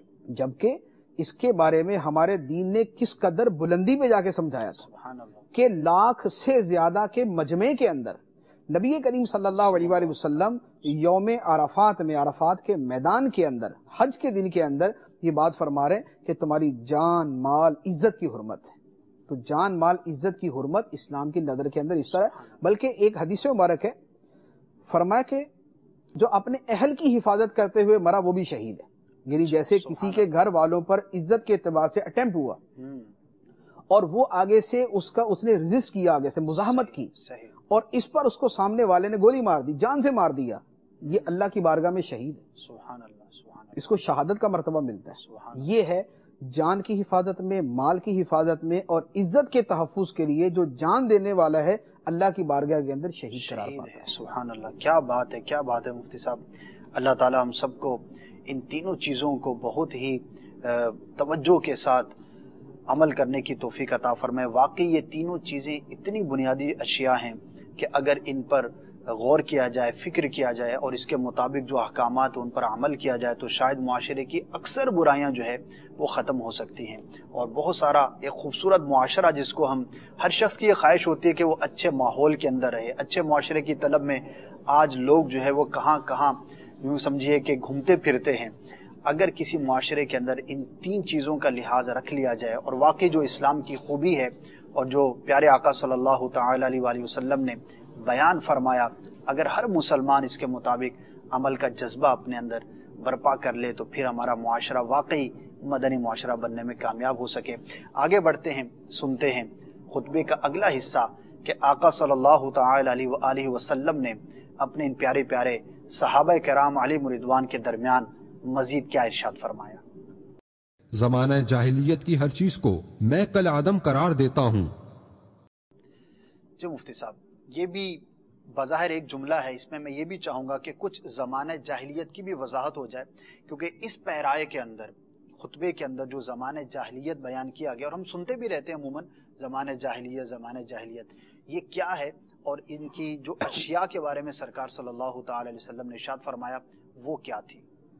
جبکہ اس کے بارے میں ہمارے دین نے کس قدر بلندی پہ جا کے سمجھایا تھا کہ لاکھ سے زیادہ کے مجمع کے اندر نبی کریم صلی اللہ علیہ وآلہ وسلم یوم عرفات میں، عرفات کے میدان کے اندر، حج کے دن کے اندر یہ بات فرما رہے کہ تمہاری جان، مال، عزت کی حرمت ہے۔ تو جان، مال، عزت کی حرمت اسلام کی نظر کے اندر اس طرح ہے، بلکہ ایک حدیث مبارک ہے، فرمایا کہ جو اپنے اہل کی حفاظت کرتے ہوئے مرا وہ بھی شہید ہے، یعنی جیسے کسی کے گھر والوں پر عزت کے اعتبار سے اٹیمپٹ ہوا اور وہ آگے سے اس کا اس نے ریزسٹ کیا، آگے سے مزاحمت کی، اور اس پر اس کو سامنے والے نے گولی مار دی، جان سے مار دیا، یہ اللہ کی بارگاہ میں شہید ہے۔ سبحان اللہ سبحان اللہ اس کو شہادت کا مرتبہ ملتا ہے. سبحان یہ ہے جان کی حفاظت میں، مال کی حفاظت میں اور عزت کے تحفظ کے لیے جو جان دینے والا ہے اللہ کی بارگاہ کے اندر شہید قرار شہید پاتا ہے. ہے. سبحان اللہ، کیا بات ہے کیا بات ہے مفتی صاحب. اللہ تعالی ہم سب کو ان تینوں چیزوں کو بہت ہی توجہ کے ساتھ عمل کرنے کی توفیق عطا فرمائے. واقعی یہ تینوں چیزیں اتنی بنیادی اشیاء ہیں کہ اگر ان پر غور کیا جائے، فکر کیا جائے اور اس کے مطابق جو احکامات ان پر عمل کیا جائے تو شاید معاشرے کی اکثر برائیاں جو ہے وہ ختم ہو سکتی ہیں، اور بہت سارا ایک خوبصورت معاشرہ جس کو ہم ہر شخص کی یہ خواہش ہوتی ہے کہ وہ اچھے ماحول کے اندر رہے. اچھے معاشرے کی طلب میں آج لوگ جو ہے وہ کہاں کہاں یوں سمجھیے کہ گھومتے پھرتے ہیں. اگر کسی معاشرے کے اندر ان تین چیزوں کا لحاظ رکھ لیا جائے اور واقعی جو اسلام کی خوبی ہے اور جو پیارے آقا صلی اللہ تعالی علیہ وآلہ وسلم نے بیان فرمایا، اگر ہر مسلمان اس کے مطابق عمل کا جذبہ اپنے اندر برپا کر لے تو پھر ہمارا معاشرہ واقعی مدنی معاشرہ بننے میں کامیاب ہو سکے. آگے بڑھتے ہیں، سنتے ہیں خطبے کا اگلا حصہ کہ آقا صلی اللہ تعالی علیہ وآلہ وسلم نے اپنے ان پیارے پیارے صحابہ کرام علیہم رضوان کے درمیان مزید کیا ارشاد فرمایا. زمانہ جاہلیت کی ہر چیز کو میں کل عدم قرار دیتا ہوں. جو مفتی صاحب یہ بھی بظاہر ایک جملہ ہے، اس میں میں یہ بھی چاہوں گا کہ کچھ زمانہ جاہلیت کی بھی وضاحت ہو جائے، کیونکہ اس پیرائے کے اندر خطبے کے اندر جو زمانہ جاہلیت بیان کیا گیا اور ہم سنتے بھی رہتے ہیں عموماً زمانہ جاہلیت زمانہ جاہلیت، یہ کیا ہے اور ان کی جو اشیاء کے بارے میں سرکار صلی اللہ تعالی علیہ وسلم نے ارشاد فرمایا وہ کیا تھی.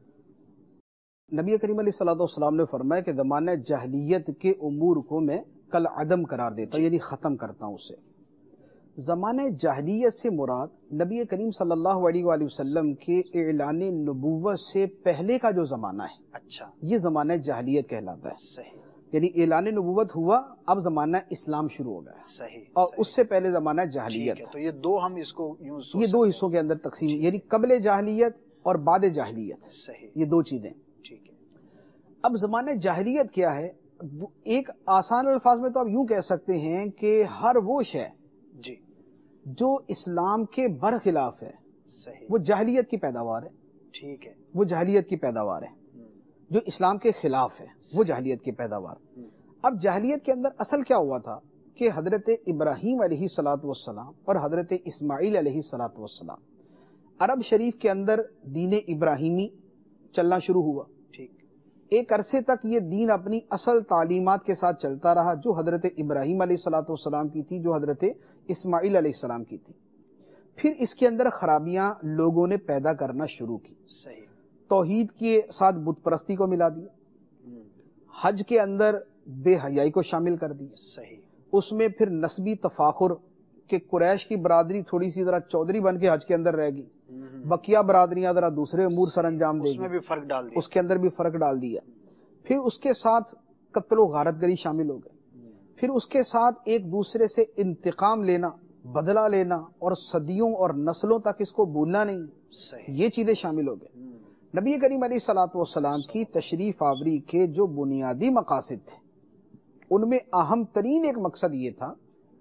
نبی کریم علیہ الصلوۃ والسلام نے فرمایا کہ زمانہ جاہلیت کے امور کو میں کل عدم قرار دیتا ہوں، یعنی ختم کرتا ہوں اسے. زمانہ جاہلیت سے مراد نبی کریم صلی اللہ علیہ وآلہ وسلم کے اعلان نبوت سے پہلے کا جو زمانہ ہے، اچھا یہ زمانہ جاہلیت کہلاتا ہے. صحیح، یعنی اعلان نبوت ہوا، اب زمانہ اسلام شروع ہو گیا صحیح اور صحیح. اس سے پہلے زمانہ ٹھیک جاہلیت. ہے، تو یہ دو ہم اس کو یوں سوچ یہ دو سکتے حصوں ہیں. کے اندر تقسیم، یعنی قبل جاہلیت اور بعد جاہلیت، صحیح، یہ دو چیزیں. ٹھیک ہے. اب زمانہ جاہلیت کیا ہے؟ ایک آسان الفاظ میں تو آپ یوں کہہ سکتے ہیں کہ ہر وہ شے جی جو اسلام کے برخلاف ہے صحیح، وہ جاہلیت کی پیداوار ہے. ٹھیک ہے. وہ جاہلیت کی پیداوار ہے ہم، جو اسلام کے خلاف ہے، وہ جاہلیت کی پیداوار. ہم، اب جاہلیت کے اندر اصل کیا ہوا تھا کہ حضرت ابراہیم علیہ الصلوۃ والسلام اور حضرت اسماعیل علیہ الصلوۃ والسلام، عرب شریف کے اندر دین ابراہیمی چلنا شروع ہوا. ٹھیک، ایک عرصے تک یہ دین اپنی اصل تعلیمات کے ساتھ چلتا رہا جو حضرت ابراہیم علیہ الصلوۃ والسلام کی تھی، جو حضرت اسماعیل علیہ السلام کی تھی. پھر اس کے اندر خرابیاں لوگوں نے پیدا کرنا شروع کی. صحیح، توحید کے ساتھ بت پرستی کو ملا دیا. ہم، حج کے اندر بے حیائی کو شامل کر دیا. صحیح، اس میں پھر نسبی تفاخر کہ قریش کی برادری تھوڑی سی ذرا چودھری بن کے حج کے اندر رہ گئی، ہم، بقیہ برادریاں ذرا دوسرے امور سر انجام دے اس میں گی، بھی فرق ڈال دیا. اس کے اندر بھی فرق ڈال دیا. پھر اس کے ساتھ قتل و غارت گری شامل ہو گئے. ہم، پھر اس کے ساتھ ایک دوسرے سے انتقام لینا، بدلہ لینا اور صدیوں اور نسلوں تک اس کو بھولنا نہیں، صحیح، یہ چیزیں شامل ہو گئے. ہم، نبی کریم علیہ الصلوۃ والسلام کی تشریف آوری کے جو بنیادی مقاصد تھے ان میں اہم ترین ایک مقصد یہ تھا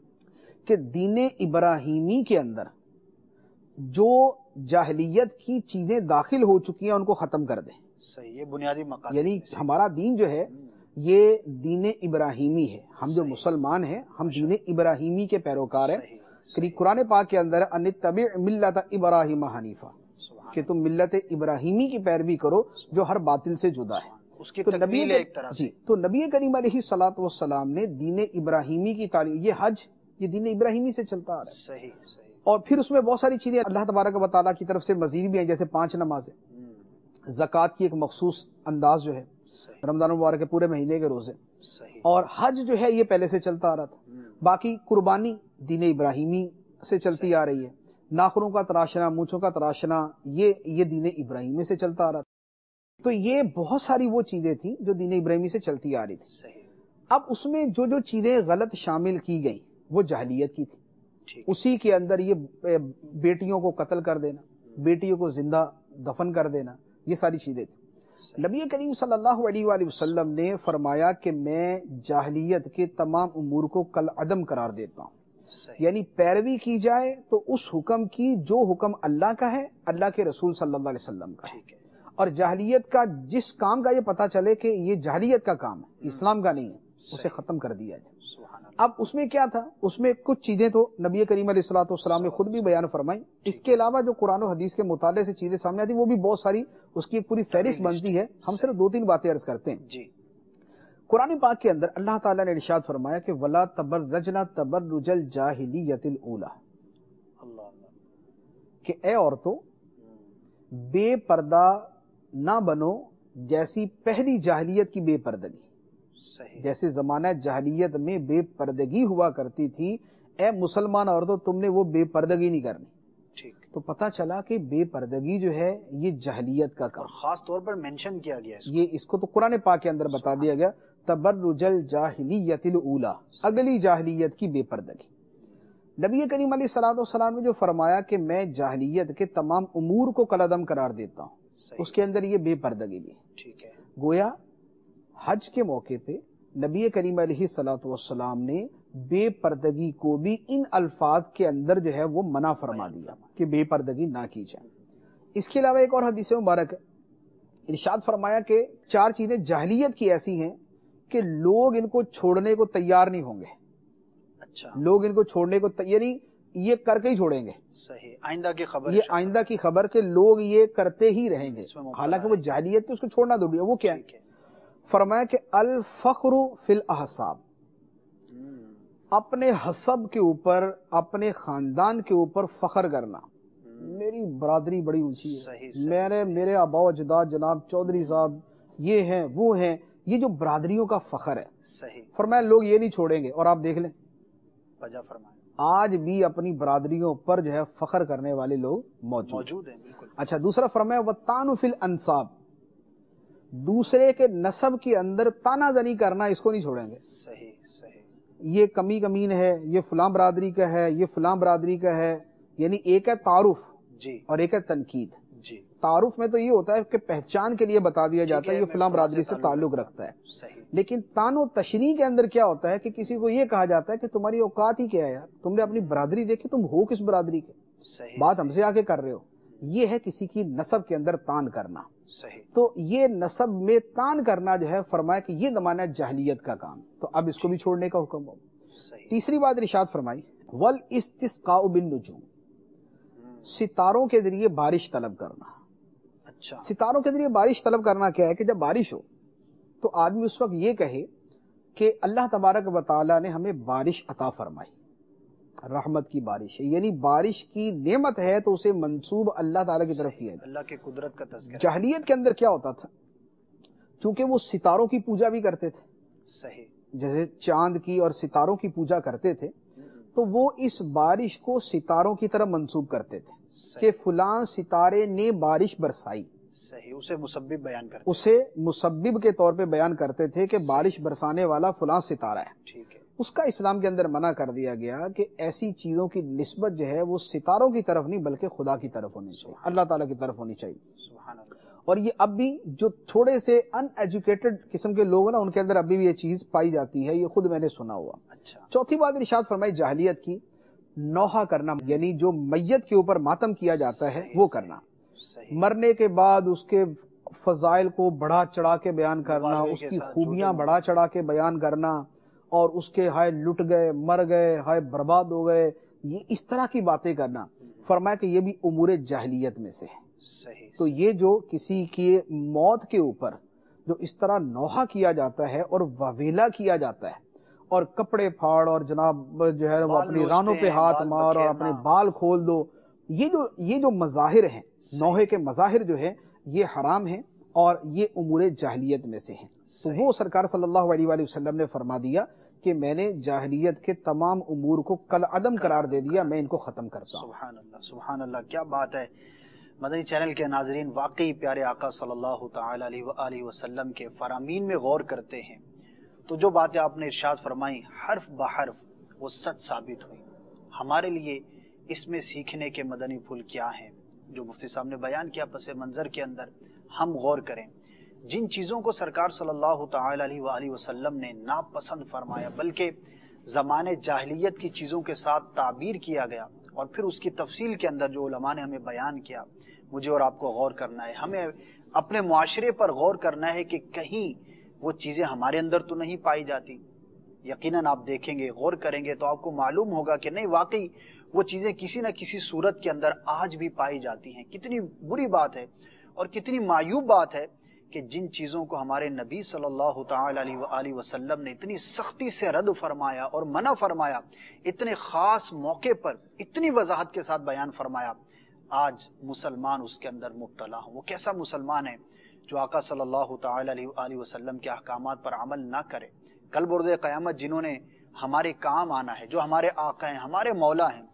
کہ دین ابراہیمی کے اندر جو جاہلیت کی چیزیں داخل ہو چکی ہیں ان کو ختم کر دیں. صحیح، یہ بنیادی مقاصد یعنی میں سے. ہمارا دین جو ہے ہم، یہ دین ابراہیمی ہے. ہم جو مسلمان ہیں ہم دین ابراہیمی کے پیروکار ہیں. صحیح، کہ قرآن پاک کے اندر ان تبع ملت ابراہیم حنیفہ، سبحان کہ تم ملت ابراہیمی کی پیروی کرو جو ہر باطل سے جدا ہے. اس کی تو نبی تکمیل ہے ایک طرح سے. جی تو نبی کریم علیہ الصلوۃ والسلام نے دین ابراہیمی کی تعلیم، یہ حج یہ دین ابراہیمی سے چلتا آ رہا ہے. صحیح صحیح، اور پھر اس میں بہت ساری چیزیں اللہ تبارک و تعالیٰ کی طرف سے مزید بھی ہیں، جیسے پانچ نمازیں، ہم، زکوٰۃ کی ایک مخصوص انداز جو ہے، صحیح، رمضان المبارک کے پورے مہینے کے روزے، صحیح، اور حج جو ہے یہ پہلے سے چلتا آ رہا تھا. ہم، باقی قربانی دین ابراہیمی سے چلتی آ رہی ہے. ناخنوں کا تراشنا، مونچھوں کا تراشنا، یہ یہ دین ابراہیمی سے چلتا آ رہا تھا. تو یہ بہت ساری وہ چیزیں تھیں جو دین ابراہیمی سے چلتی آ رہی تھی. صحیح، اب اس میں جو جو چیزیں غلط شامل کی گئیں وہ جاہلیت کی تھی. ٹھیک، اسی کے اندر یہ بیٹیوں کو قتل کر دینا، بیٹیوں کو زندہ دفن کر دینا، یہ ساری چیزیں تھیں. نبی کریم صلی اللہ علیہ وآلہ وسلم نے فرمایا کہ میں جاہلیت کے تمام امور کو کل عدم قرار دیتا ہوں. صحیح، یعنی پیروی کی جائے تو اس حکم کی جو حکم اللہ کا ہے، اللہ کے رسول صلی اللہ علیہ وسلم کا ہے، ٹھیک ہے، اور جاہلیت کا جس کام کا یہ پتا چلے کہ یہ جاہلیت کا کام ہے، اسلام کا نہیں ہے، اسے ختم کر دیا جائے۔ اب اس میں کیا تھا؟ اس میں کچھ چیزیں تو نبی کریم علیہ الصلوۃ والسلام نے خود بھی بیان فرمائی، اس کے علاوہ جو قرآن و حدیث کے مطالعے سے چیزیں سامنے آتی وہ بھی بہت ساری، اس کی ایک پوری فہرست بنتی ہے، ہم صرف دو تین باتیں عرض کرتے ہیں۔ جی قرآن پاک کے اندر اللہ تعالیٰ نے ارشاد فرمایا کہ وَلَا تَبَرَّجْنَا تَبَرُّجَ الْجَاهِلِيَّةِ الْأُولَىٰ، اللہ اللہ کہ اے عورتوں بے پردہ نہ بنو جیسی پہلی جاہلیت کی بے پردگی، صحیح، جیسے زمانہ جاہلیت میں بے پردگی ہوا کرتی تھی، اے مسلمان عورتوں تم نے وہ بے پردگی نہیں کرنی۔ ٹھیک، تو پتہ چلا کہ بے پردگی جو ہے یہ جاہلیت کا اور کام، خاص طور پر مینشن کیا گیا ہے، یہ اس کو تو قرآن پاک کے اندر بتا دیا گیا، تبرج الجاہلیت الاولی، اگلی جاہلیت کی بے پردگی۔ نبی کریم علیہ الصلوۃ والسلام نے جو فرمایا کہ میں جاہلیت کے تمام امور کو کالعدم قرار دیتا ہوں، اس کے اندر یہ بے پردگی بھی ہے۔ ٹھیک ہے، گویا حج کے موقع پہ نبی کریم علیہ الصلوۃ والسلام نے بے پردگی کو بھی ان الفاظ کے اندر جو ہے وہ منع فرما دیا کہ بے پردگی نہ کی جائے۔ اس کے علاوہ ایک اور حدیث مبارک ہے، ارشاد فرمایا کہ چار چیزیں جاہلیت کی ایسی ہیں کہ لوگ ان کو چھوڑنے کو تیار نہیں ہوں گے، اچھا، لوگ ان کو چھوڑنے کو تی- یعنی یہ کر کے ہی چھوڑیں گے، صحیح، آئندہ کی خبر یہ آئندہ کی خبر کہ لوگ یہ کرتے ہی رہیں گے، اس میں مبتلا حالانکہ وہ ہے۔ جاہلیت کی، اس کو چھوڑنا ضروری ہے۔ وہ کیا ہے؟ ٹھیک ہے، فرمایا کہ الفخر فی الاحساب، ہم، اپنے حسب کے اوپر، اپنے خاندان کے اوپر فخر کرنا، ہم، میری برادری بڑی اونچی ہے، صحیح، صحیح، میرے میرے آبا و اجداد جناب چودھری صاحب یہ ہیں وہ ہیں، یہ جو برادریوں کا فخر ہے، صحیح، فرمایا لوگ یہ نہیں چھوڑیں گے۔ اور آپ دیکھ لیں وجہ فرمائیں، آج بھی اپنی برادریوں پر جو ہے فخر کرنے والے لوگ موجود موجود ہیں، بالکل، اچھا دوسرا فرمایا وَالطَّعْنُ فِي الْأَنْصَابِ، دوسرے کے نسب کے اندر تانا زنی کرنا، اس کو نہیں چھوڑیں گے۔ صحیح، صحیح، یہ کمی کمین ہے، یہ فلاں برادری کا ہے، یہ فلاں برادری کا ہے، یعنی ایک ہے تعارف جی اور ایک ہے تنقید۔ جی، تعارف میں تو یہ ہوتا ہے کہ پہچان کے لیے بتا دیا جاتا ہے یہ میں فلاں فلاں برادری سے تعلق رکھتا ہے، صحیح، لیکن تان و تشریح کے اندر کیا ہوتا ہے کہ کسی کو یہ کہا جاتا ہے کہ تمہاری اوقات ہی کیا ہے یار، تم نے اپنی برادری دیکھی، تم ہو کس برادری کے، صحیح، بات ہم سے آگے کر رہے ہو۔ یہ ہے کسی کی نسب کے اندر تان کرنا، صحیح، تو یہ نسب میں تان کرنا جو ہے فرمایا کہ یہ زمانہ جاہلیت کا کام، تو اب اس کو بھی چھوڑنے کا حکم ہو۔ صحیح، تیسری بات ارشاد فرمائی والاستسقاء بالنجوم، ہم، ستاروں کے ذریعے بارش طلب کرنا۔ اچھا، ستاروں کے ذریعے بارش طلب کرنا کیا ہے کہ جب بارش ہو تو آدمی اس وقت یہ کہے کہ اللہ تبارک و تعالی نے ہمیں بارش عطا فرمائی، رحمت کی بارش ہے، یعنی بارش کی نعمت ہے تو اسے منسوب اللہ تعالی کی طرف کیا جائے۔ اللہ کی قدرت کا تذکرہ، جاہلیت کے اندر کیا ہوتا تھا، چونکہ وہ ستاروں کی پوجا بھی کرتے تھے، صحیح، جیسے چاند کی اور ستاروں کی پوجا کرتے تھے، تو وہ اس بارش کو ستاروں کی طرف منسوب کرتے تھے کہ فلاں ستارے نے بارش برسائی، صحیح، اسے مسبب بیان کرتے، اسے مسبب کے طور پہ بیان کرتے تھے کہ بارش برسانے والا فلاں ستارہ ہے۔ ٹھیک ہے، اس کا اسلام کے اندر منع کر دیا گیا کہ ایسی چیزوں کی نسبت جو ہے وہ ستاروں کی طرف نہیں بلکہ خدا کی طرف ہونی چاہیے، اللہ تعالیٰ کی طرف ہونی چاہیے۔ سبحان اللہ، اور یہ اب بھی جو تھوڑے سے ان ایجوکیٹڈ قسم کے لوگ ہیں نا ان کے اندر ابھی بھی یہ چیز پائی جاتی ہے، یہ خود میں نے سنا ہوا۔ اچھا، چوتھی بات ارشاد فرمائی جاہلیت کی نوحہ کرنا، یعنی جو میت کے اوپر ماتم کیا جاتا ہے وہ کرنا، صحیح، مرنے کے بعد اس کے فضائل کو بڑھا چڑھا کے بیان کرنا، مبالغے اس کے کی ساتھ خوبیاں جھوٹے بڑھا چڑھا کے بیان کرنا، اور اس کے ہائے لٹ گئے، مر گئے، ہائے برباد ہو گئے، یہ اس طرح کی باتیں کرنا، فرمایا کہ یہ بھی امور جاہلیت میں سے ہے۔ صحیح، تو یہ جو کسی کی موت کے اوپر جو اس طرح نوحہ کیا جاتا ہے اور واویلا کیا جاتا ہے اور کپڑے پھاڑ اور جناب جو ہے وہ بال اپنی لوچتے رانوں پہ ہیں، ہاتھ بال مار اور بکھیرنا، اپنے بال کھول دو، یہ جو یہ جو مظاہر ہیں، نوحے کے مظاہر جو ہے یہ حرام ہیں اور یہ امور جاہلیت میں سے ہیں۔ تو وہ سرکار صلی اللہ علیہ وآلہ وسلم نے فرما دیا کہ میں نے جاہلیت کے تمام امور کو کل عدم قرار دے دیا، میں ان کو ختم کرتا ہوں۔ سبحان اللہ، سبحان اللہ، کیا بات ہے۔ مدنی چینل کے ناظرین واقعی پیارے آقا صلی اللہ تعالی علیہ وآلہ وسلم کے فرامین میں غور کرتے ہیں تو جو باتیں آپ نے ارشاد فرمائی حرف بحرف وہ سچ ثابت ہوئی۔ ہمارے لیے اس میں سیکھنے کے مدنی پھول کیا ہیں جو مفتی صاحب نے بیان کیا پس منظر کے اندر ہم غور کریں۔ جن چیزوں کو سرکار صلی اللہ تعالی علیہ وآلہ وسلم نے ناپسند فرمایا بلکہ زمانے جاہلیت کی چیزوں کے ساتھ تعبیر کیا گیا اور پھر اس کی تفصیل کے اندر جو علماء نے ہمیں بیان کیا، مجھے اور آپ کو غور کرنا ہے۔ ہمیں اپنے معاشرے پر غور کرنا ہے کہ کہیں وہ چیزیں ہمارے اندر تو نہیں پائی جاتی. یقیناً آپ دیکھیں گے، غور کریں گے تو آپ کو معلوم ہوگا کہ نہیں، واقعی وہ چیزیں کسی نہ کسی صورت کے اندر آج بھی پائی جاتی ہیں. کتنی بری بات ہے اور کتنی معیوب بات ہے کہ جن چیزوں کو ہمارے نبی صلی اللہ تعالی علیہ وآلہ وسلم نے اتنی سختی سے رد فرمایا اور منع فرمایا، اتنے خاص موقع پر اتنی وضاحت کے ساتھ بیان فرمایا، آج مسلمان اس کے اندر مبتلا ہوں. وہ کیسا مسلمان ہے جو آقا صلی اللہ تعالی علیہ وآلہ وسلم کے احکامات پر عمل نہ کرے؟ کل بروز قیامت جنہوں نے ہمارے کام آنا ہے، جو ہمارے آقا ہیں، ہمارے مولا ہیں،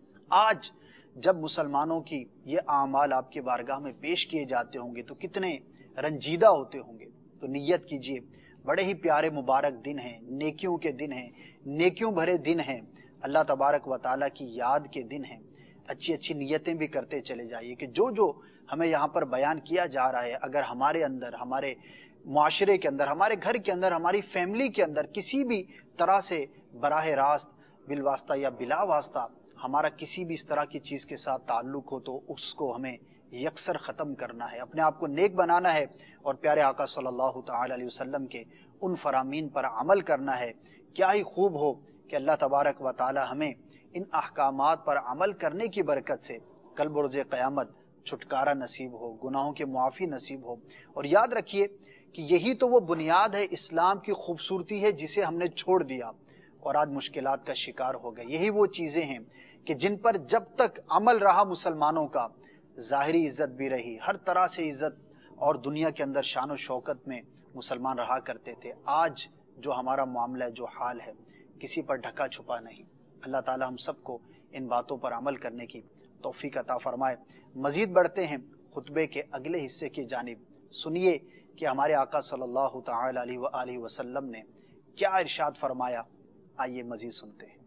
آج جب مسلمانوں کی یہ اعمال آپ کی بارگاہ میں پیش کیے جاتے ہوں گے تو کتنے رنجیدہ ہوتے ہوں گے. تو نیت کیجئے، بڑے ہی پیارے مبارک دن ہیں، نیکیوں کے دن ہیں، نیکیوں بھرے دن ہیں، اللہ تبارک و تعالیٰ کی یاد کے دن ہیں. اچھی اچھی نیتیں بھی کرتے چلے جائیے کہ جو جو ہمیں یہاں پر بیان کیا جا رہا ہے، اگر ہمارے اندر، ہمارے معاشرے کے اندر، ہمارے گھر کے اندر، ہماری فیملی کے اندر کسی بھی طرح سے براہ راست، بالواسطہ یا بلا واسطہ ہمارا کسی بھی اس طرح کی چیز کے ساتھ تعلق ہو تو اس کو ہمیں یکسر ختم کرنا ہے، اپنے آپ کو نیک بنانا ہے اور پیارے آقا صلی اللہ تعالی علیہ وسلم کے ان فرامین پر عمل کرنا ہے. کیا ہی خوب ہو کہ اللہ تبارک و تعالی ہمیں ان احکامات پر عمل کرنے کی برکت سے کل بروز قیامت چھٹکارا نصیب ہو، گناہوں کے معافی نصیب ہو. اور یاد رکھیے کہ یہی تو وہ بنیاد ہے، اسلام کی خوبصورتی ہے جسے ہم نے چھوڑ دیا اور آج مشکلات کا شکار ہو گئے. یہی وہ چیزیں ہیں کہ جن پر جب تک عمل رہا مسلمانوں کا، ظاہری عزت بھی رہی، ہر طرح سے عزت اور دنیا کے اندر شان و شوکت میں مسلمان رہا کرتے تھے. آج جو ہمارا معاملہ ہے، جو حال ہے، کسی پر ڈھکا چھپا نہیں. اللہ تعالی ہم سب کو ان باتوں پر عمل کرنے کی توفیق عطا فرمائے. مزید بڑھتے ہیں خطبے کے اگلے حصے کی جانب. سنیے کہ ہمارے آقا صلی اللہ تعالی علیہ وآلہ وسلم نے کیا ارشاد فرمایا. آئیے مزید سنتے ہیں.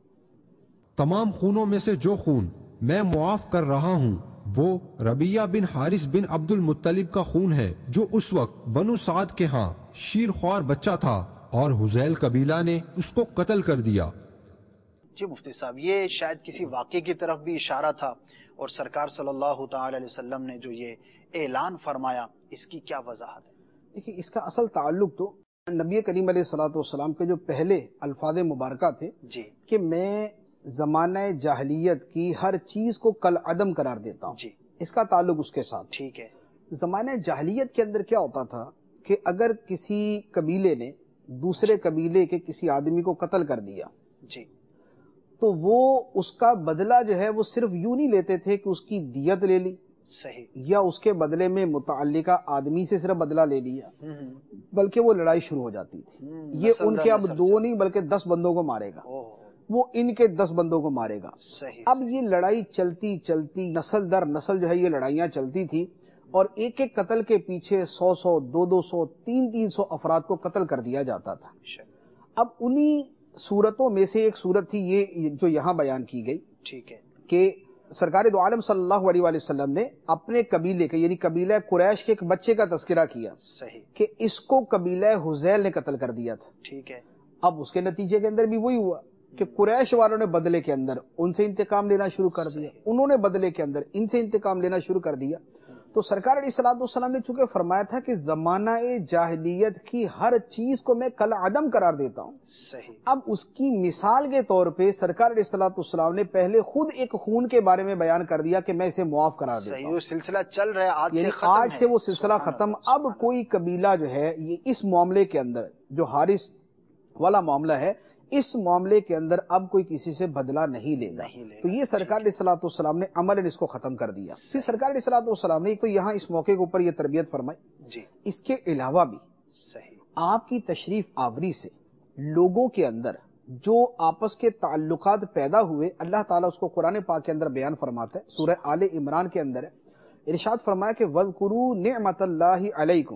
تمام خونوں میں سے جو خون میں معاف کر رہا ہوں وہ ربیہ بن حارث بن عبد المطلب کا خون ہے، جو اس وقت بنو سعد کے ہاں شیر خوار بچہ تھا اور حذیل قبیلہ نے اس کو قتل کر دیا. جی مفتی صاحب، یہ شاید کسی واقعے کی طرف بھی اشارہ تھا، اور سرکار صلی اللہ تعالی علیہ وسلم نے جو یہ اعلان فرمایا، اس کی کیا وضاحت ہے؟ دیکھیے، اس کا اصل تعلق تو نبی کریم علیہ الصلوۃ والسلام کے جو پہلے الفاظ مبارکہ تھے جی کہ میں زمانہ جاہلیت کی ہر چیز کو کل عدم قرار دیتا ہوں، جی اس کا تعلق اس کے ساتھ. ٹھیک ہے. زمانہ جاہلیت کے اندر کیا ہوتا تھا کہ اگر کسی قبیلے نے دوسرے قبیلے کے کسی آدمی کو قتل کر دیا جی تو وہ اس کا بدلہ جو ہے وہ صرف یوں نہیں لیتے تھے کہ اس کی دیت لے لی صحیح، یا اس کے بدلے میں متعلقہ آدمی سے صرف بدلہ لے لیا، ہوں ہوں بلکہ وہ لڑائی شروع ہو جاتی تھی. ہوں، یہ نسل ان در کے اب نسل دو چل- نہیں بلکہ دس بندوں کو مارے گا، اوہ، وہ ان کے دس بندوں کو مارے گا. صحیح. اب یہ لڑائی چلتی چلتی نسل در نسل جو ہے یہ لڑائیاں چلتی تھی، اور ایک ایک قتل کے پیچھے سو سو دو دو سو تین تین سو افراد کو قتل کر دیا جاتا تھا. اب انہی صورتوں میں سے ایک صورت تھی یہ جو یہاں بیان کی گئی ٹھیک ہے. کہ سرکار دو عالم صلی اللہ علیہ وآلہ وسلم نے اپنے قبیلے کے یعنی قبیلہ قریش کے ایک بچے کا تذکرہ کیا صحیح. کہ اس کو قبیلہ حذیل نے قتل کر دیا تھا. ٹھیک ہے. اب اس کے نتیجے کے اندر بھی وہی ہوا کہ قریش والوں نے بدلے کے اندر ان سے انتقام لینا شروع کر دیا، انہوں نے بدلے کے اندر ان سے انتقام لینا شروع کر دیا. تو سرکار علیہ الصلوۃ والسلام نے چونکہ فرمایا تھا کہ زمانہ جاہلیت کی ہر چیز کو میں کل عدم قرار دیتا ہوں، صحیح. اب اس کی مثال کے طور پہ سرکار علیہ الصلوۃ والسلام نے پہلے خود ایک خون کے بارے میں بیان کر دیا کہ میں اسے معاف قرار دیتا صحیح، ہوں. وہ سلسلہ چل رہا ہے، آج یعنی سے ختم آج ہے. سے وہ سلسلہ سبحان ختم. اللہ، اب سبحان کوئی قبیلہ جو ہے یہ اس معاملے کے اندر جو حارث والا معاملہ ہے اس معاملے کے اندر اب کوئی کسی سے بدلہ نہیں لے گا. نہیں لے گا. تو یہ سرکار علیہ الصلوۃ والسلام نے عملاً اس کو ختم کر دیا. پھر سرکار علیہ الصلوۃ والسلام نے ایک تو یہاں اس موقع کے اوپر یہ تربیت فرمائی، جی اس کے علاوہ بھی صحیح. آپ کی تشریف آوری سے لوگوں کے اندر جو آپس کے تعلقات پیدا ہوئے اللہ تعالیٰ اس کو قرآن پاک کے اندر بیان فرماتا ہے. سورہ آل عمران کے اندر ہے، ارشاد فرمایا کہ وَاذْكُرُوا نِعْمَةَ اللَّهِ عَلَيْكُمْ،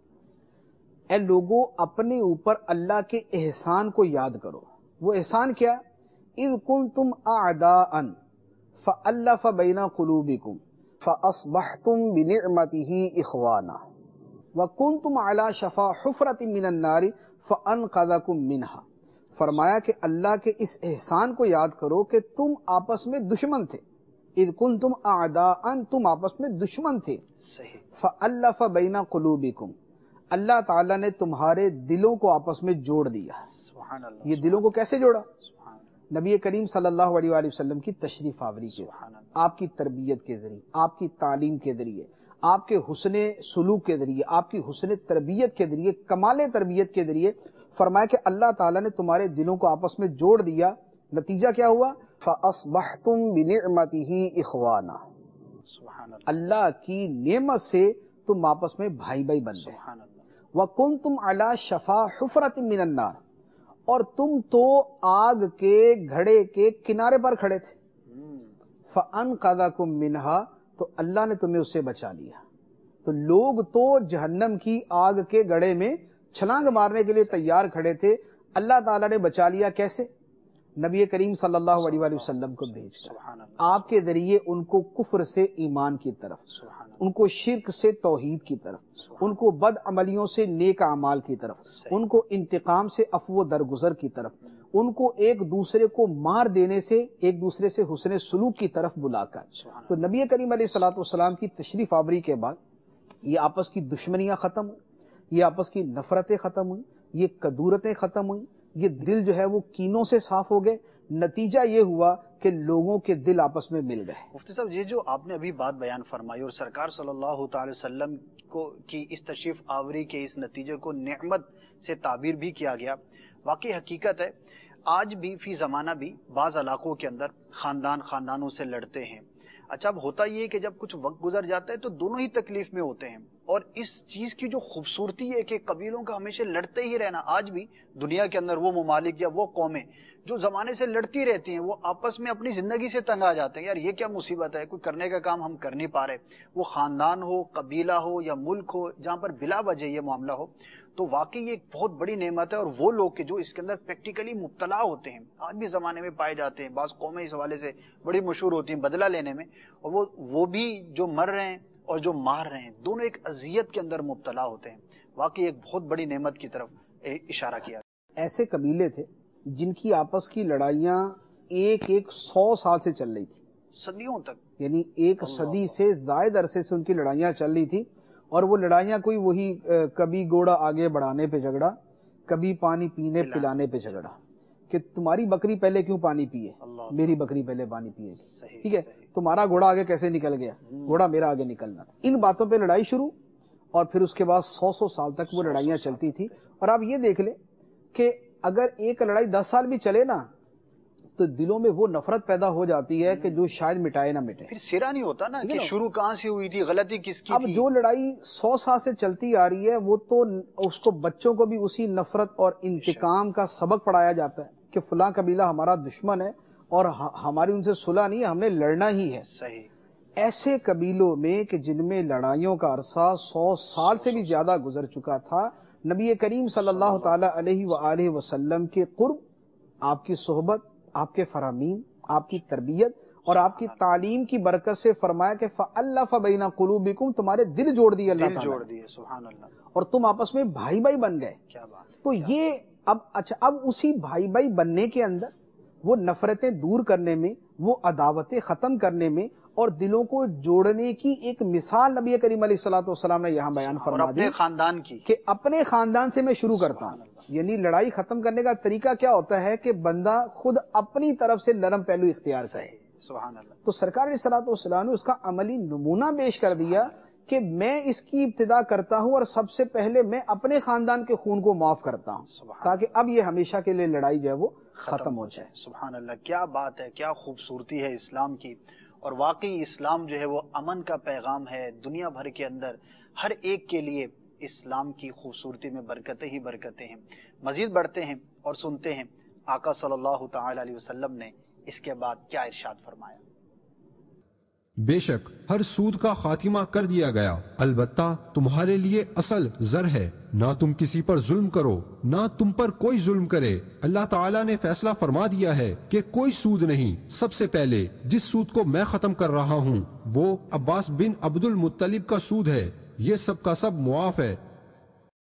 اے لوگوں اپنے اوپر اللہ کے احسان کو یاد کرو. وہ احسان کیا؟ اذ کنتم اعداء فالف بین قلوبکم فاصبحتم بنعمته اخوانا وکنتم علی شفا حفرۃ من النار فانقذکم منها. فرمایا کہ اللہ کے اس احسان کو یاد کرو کہ تم آپس میں دشمن تھے. اذ کنتم اعداء، تم آپس میں دشمن تھے. صحیح. فَأَلَّفَ بَيْنَ قُلُوبِكُمْ، اللہ تعالیٰ نے تمہارے دلوں کو آپس میں جوڑ دیا۔ سبحان اللہ، یہ دلوں کو کیسے جوڑا؟ سبحان اللہ، نبی کریم صلی اللہ علیہ وآلہ وسلم کی تشریف آوری کے سبحان ذریعے، اللہ، آپ کی تربیت کے ذریعے، آپ کی تعلیم کے ذریعے، آپ کے حسن سلوک کے ذریعے، آپ کی حسن تربیت کے ذریعے، کمال تربیت کے ذریعے فرمایا کہ اللہ تعالیٰ نے تمہارے دلوں کو آپس میں جوڑ دیا۔ نتیجہ کیا ہوا؟ فَأَصْبَحْتُمْ بِنِعْمَتِهِ إِخْوَانًا، سبحان اللہ، اللہ کی نعمت سے تم آپس میں بھائی بھائی بن گئے۔ سبحان اللہ، وَكُنْتُمْ عَلَى شَفَا حُفْرَةٍ مِّنَ النَّارِ، اور تم تو آگ کے گھڑے کے کنارے پر کھڑے تھے۔ ہم، فَأَنْقَذَكُم مِّنْهَا، تو اللہ نے تمہیں اس سے بچا لیا۔ تو لوگ تو جہنم کی آگ کے گڑھے میں چھلانگ مارنے کے لیے تیار کھڑے تھے، اللہ تعالیٰ نے بچا لیا۔ کیسے؟ نبی کریم صلی اللہ علیہ وآلہ وسلم کو بھیج کر، سبحان اللہ، آپ کے ذریعے ان کو کفر سے ایمان کی طرف، سبحان اللہ، ان کو شرک سے توحید کی طرف، ان کو بد عملیوں سے نیک اعمال کی طرف، ان کو انتقام سے عفو و درگزر کی طرف، ان کو ایک دوسرے کو مار دینے سے ایک دوسرے سے حسن سلوک کی طرف بلا کر۔ تو نبی کریم علیہ الصلوۃ والسلام کی تشریف آوری کے بعد یہ آپس کی دشمنیاں ختم ہوئی، یہ آپس کی نفرتیں ختم ہوئی، یہ کدورتیں ختم ہوئی، یہ دل جو ہے وہ کینوں سے صاف ہو گئے۔ نتیجہ یہ ہوا کہ لوگوں کے دل آپس میں مل گئے۔ مفتی صاحب، یہ جو آپ نے ابھی بات بیان فرمائی اور سرکار صلی اللہ تعالی وسلم کو کی اس تشریف آوری کے اس نتیجے کو نعمت سے تعبیر بھی کیا گیا، واقعی حقیقت ہے۔ آج بھی فی زمانہ بھی بعض علاقوں کے اندر خاندان خاندانوں سے لڑتے ہیں۔ اچھا، اب ہوتا یہ ہے کہ جب کچھ وقت گزر جاتا ہے تو دونوں ہی تکلیف میں ہوتے ہیں، اور اس چیز کی جو خوبصورتی ہے کہ قبیلوں کا ہمیشہ لڑتے ہی رہنا۔ آج بھی دنیا کے اندر وہ ممالک یا وہ قومیں جو زمانے سے لڑتی رہتی ہیں، وہ آپس میں اپنی زندگی سے تنگ آ جاتے ہیں، یار یہ کیا مصیبت ہے، کوئی کرنے کا کام ہم کر نہیں پا رہے۔ وہ خاندان ہو، قبیلہ ہو یا ملک ہو، جہاں پر بلا وجہ یہ معاملہ ہو، تو واقعی یہ ایک بہت بڑی نعمت ہے۔ اور وہ لوگ کہ جو اس کے اندر پریکٹیکلی مبتلا ہوتے ہیں، آج بھی زمانے میں پائے جاتے ہیں۔ بعض قومیں اس حوالے سے بڑی مشہور ہوتی ہیں بدلہ لینے میں، اور وہ وہ بھی جو مر رہے ہیں اور جو مار رہے ہیں، دونوں ایک اذیت کے اندر مبتلا ہوتے ہیں۔ واقعی ایک بہت بڑی نعمت کی طرف اشارہ کیا۔ ایسے قبیلے تھے جن کی آپس کی لڑائیاں ایک ایک سو سال سے چل رہی تھی، صدیوں تک، یعنی ایک صدی سے زائد عرصے سے ان کی لڑائیاں چل رہی تھی۔ اور وہ لڑائیاں کوئی وہی کبھی گھوڑا آگے بڑھانے پہ جھگڑا، کبھی پانی پینے پلانے پہ جھگڑا، کہ تمہاری بکری پہلے کیوں پانی پیے، میری بکری پہلے پانی پیے گی، ٹھیک ہے، تمہارا گھوڑا آگے کیسے نکل گیا، گھوڑا میرا آگے نکلنا تھا۔ ان باتوں پہ لڑائی شروع، اور پھر اس کے بعد سو سو سال تک وہ لڑائیاں چلتی تھی۔ اور آپ یہ دیکھ لیں کہ اگر ایک لڑائی دس سال بھی چلے نا تو دلوں میں وہ نفرت پیدا ہو جاتی ہے کہ جو شاید مٹائے نہ مٹے، پھر سرا نہیں ہوتا نا کہ شروع کہاں سے ہوئی تھی، غلطی کس کی اب تھی۔ جو لڑائی سو سال سے چلتی آ رہی ہے وہ تو اس کو بچوں کو بھی اسی نفرت اور انتقام کا سبق پڑھایا جاتا ہے کہ فلاں قبیلہ ہمارا دشمن ہے اور ہماری ان سے صلح نہیں ہے، ہم نے لڑنا ہی ہے۔ صحیح۔ ایسے قبیلوں میں کہ جن میں لڑائیوں کا عرصہ سو سال سے بھی زیادہ گزر چکا تھا، نبی کریم صلی اللہ تعالی علیہ وآلہ وسلم کے قرب، آپ کی صحبت، آپ کے فرامین، آپ کی تربیت اور آپ کی تعلیم کی برکت سے فرمایا کہ فَأَلَّفَ بَيْنَ قُلُوبِكُمْ، تمہارے دل جوڑ دیے اللہ تعالیٰ، جوڑ دیے، سبحان اللہ، اور تم آپس میں بھائی بھائی بن گئے۔ کیا بات۔ تو یہ اب اچھا اب اسی بھائی بھائی بننے کے اندر وہ نفرتیں دور کرنے میں، وہ عداوتیں ختم کرنے میں اور دلوں کو جوڑنے کی ایک مثال نبی کریم علیہ الصلوۃ والسلام نے یہاں بیان فرما دی، اپنے خاندان کی، کہ اپنے خاندان سے میں شروع کرتا ہوں۔ یعنی لڑائی ختم کرنے کا طریقہ کیا ہوتا ہے کہ بندہ خود اپنی طرف سے نرم پہلو اختیار کرے۔ سبحان اللہ۔ تو سرکار علیہ الصلوۃ والسلام نے اس کا عملی نمونہ پیش کر دیا کہ میں اس کی ابتدا کرتا ہوں اور سب سے پہلے میں اپنے خاندان کے خون کو معاف کرتا ہوں تاکہ اب یہ ہمیشہ کے لیے لڑائی جو ہے وہ ختم ہو جائے۔ سبحان اللہ، کیا بات ہے، کیا خوبصورتی ہے اسلام کی۔ اور واقعی اسلام جو ہے وہ امن کا پیغام ہے دنیا بھر کے اندر، ہر ایک کے لیے اسلام کی خوبصورتی میں برکتیں ہی برکتیں ہیں۔ مزید بڑھتے ہیں اور سنتے ہیں آقا صلی اللہ تعالی علیہ وسلم نے اس کے بعد کیا ارشاد فرمایا۔ بے شک ہر سود کا خاتمہ کر دیا گیا، البتہ تمہارے لیے اصل زر ہے، نہ تم کسی پر ظلم کرو نہ تم پر کوئی ظلم کرے۔ اللہ تعالیٰ نے فیصلہ فرما دیا ہے کہ کوئی سود نہیں۔ سب سے پہلے جس سود کو میں ختم کر رہا ہوں وہ عباس بن عبد المطلب کا سود ہے، یہ سب کا سب معاف ہے۔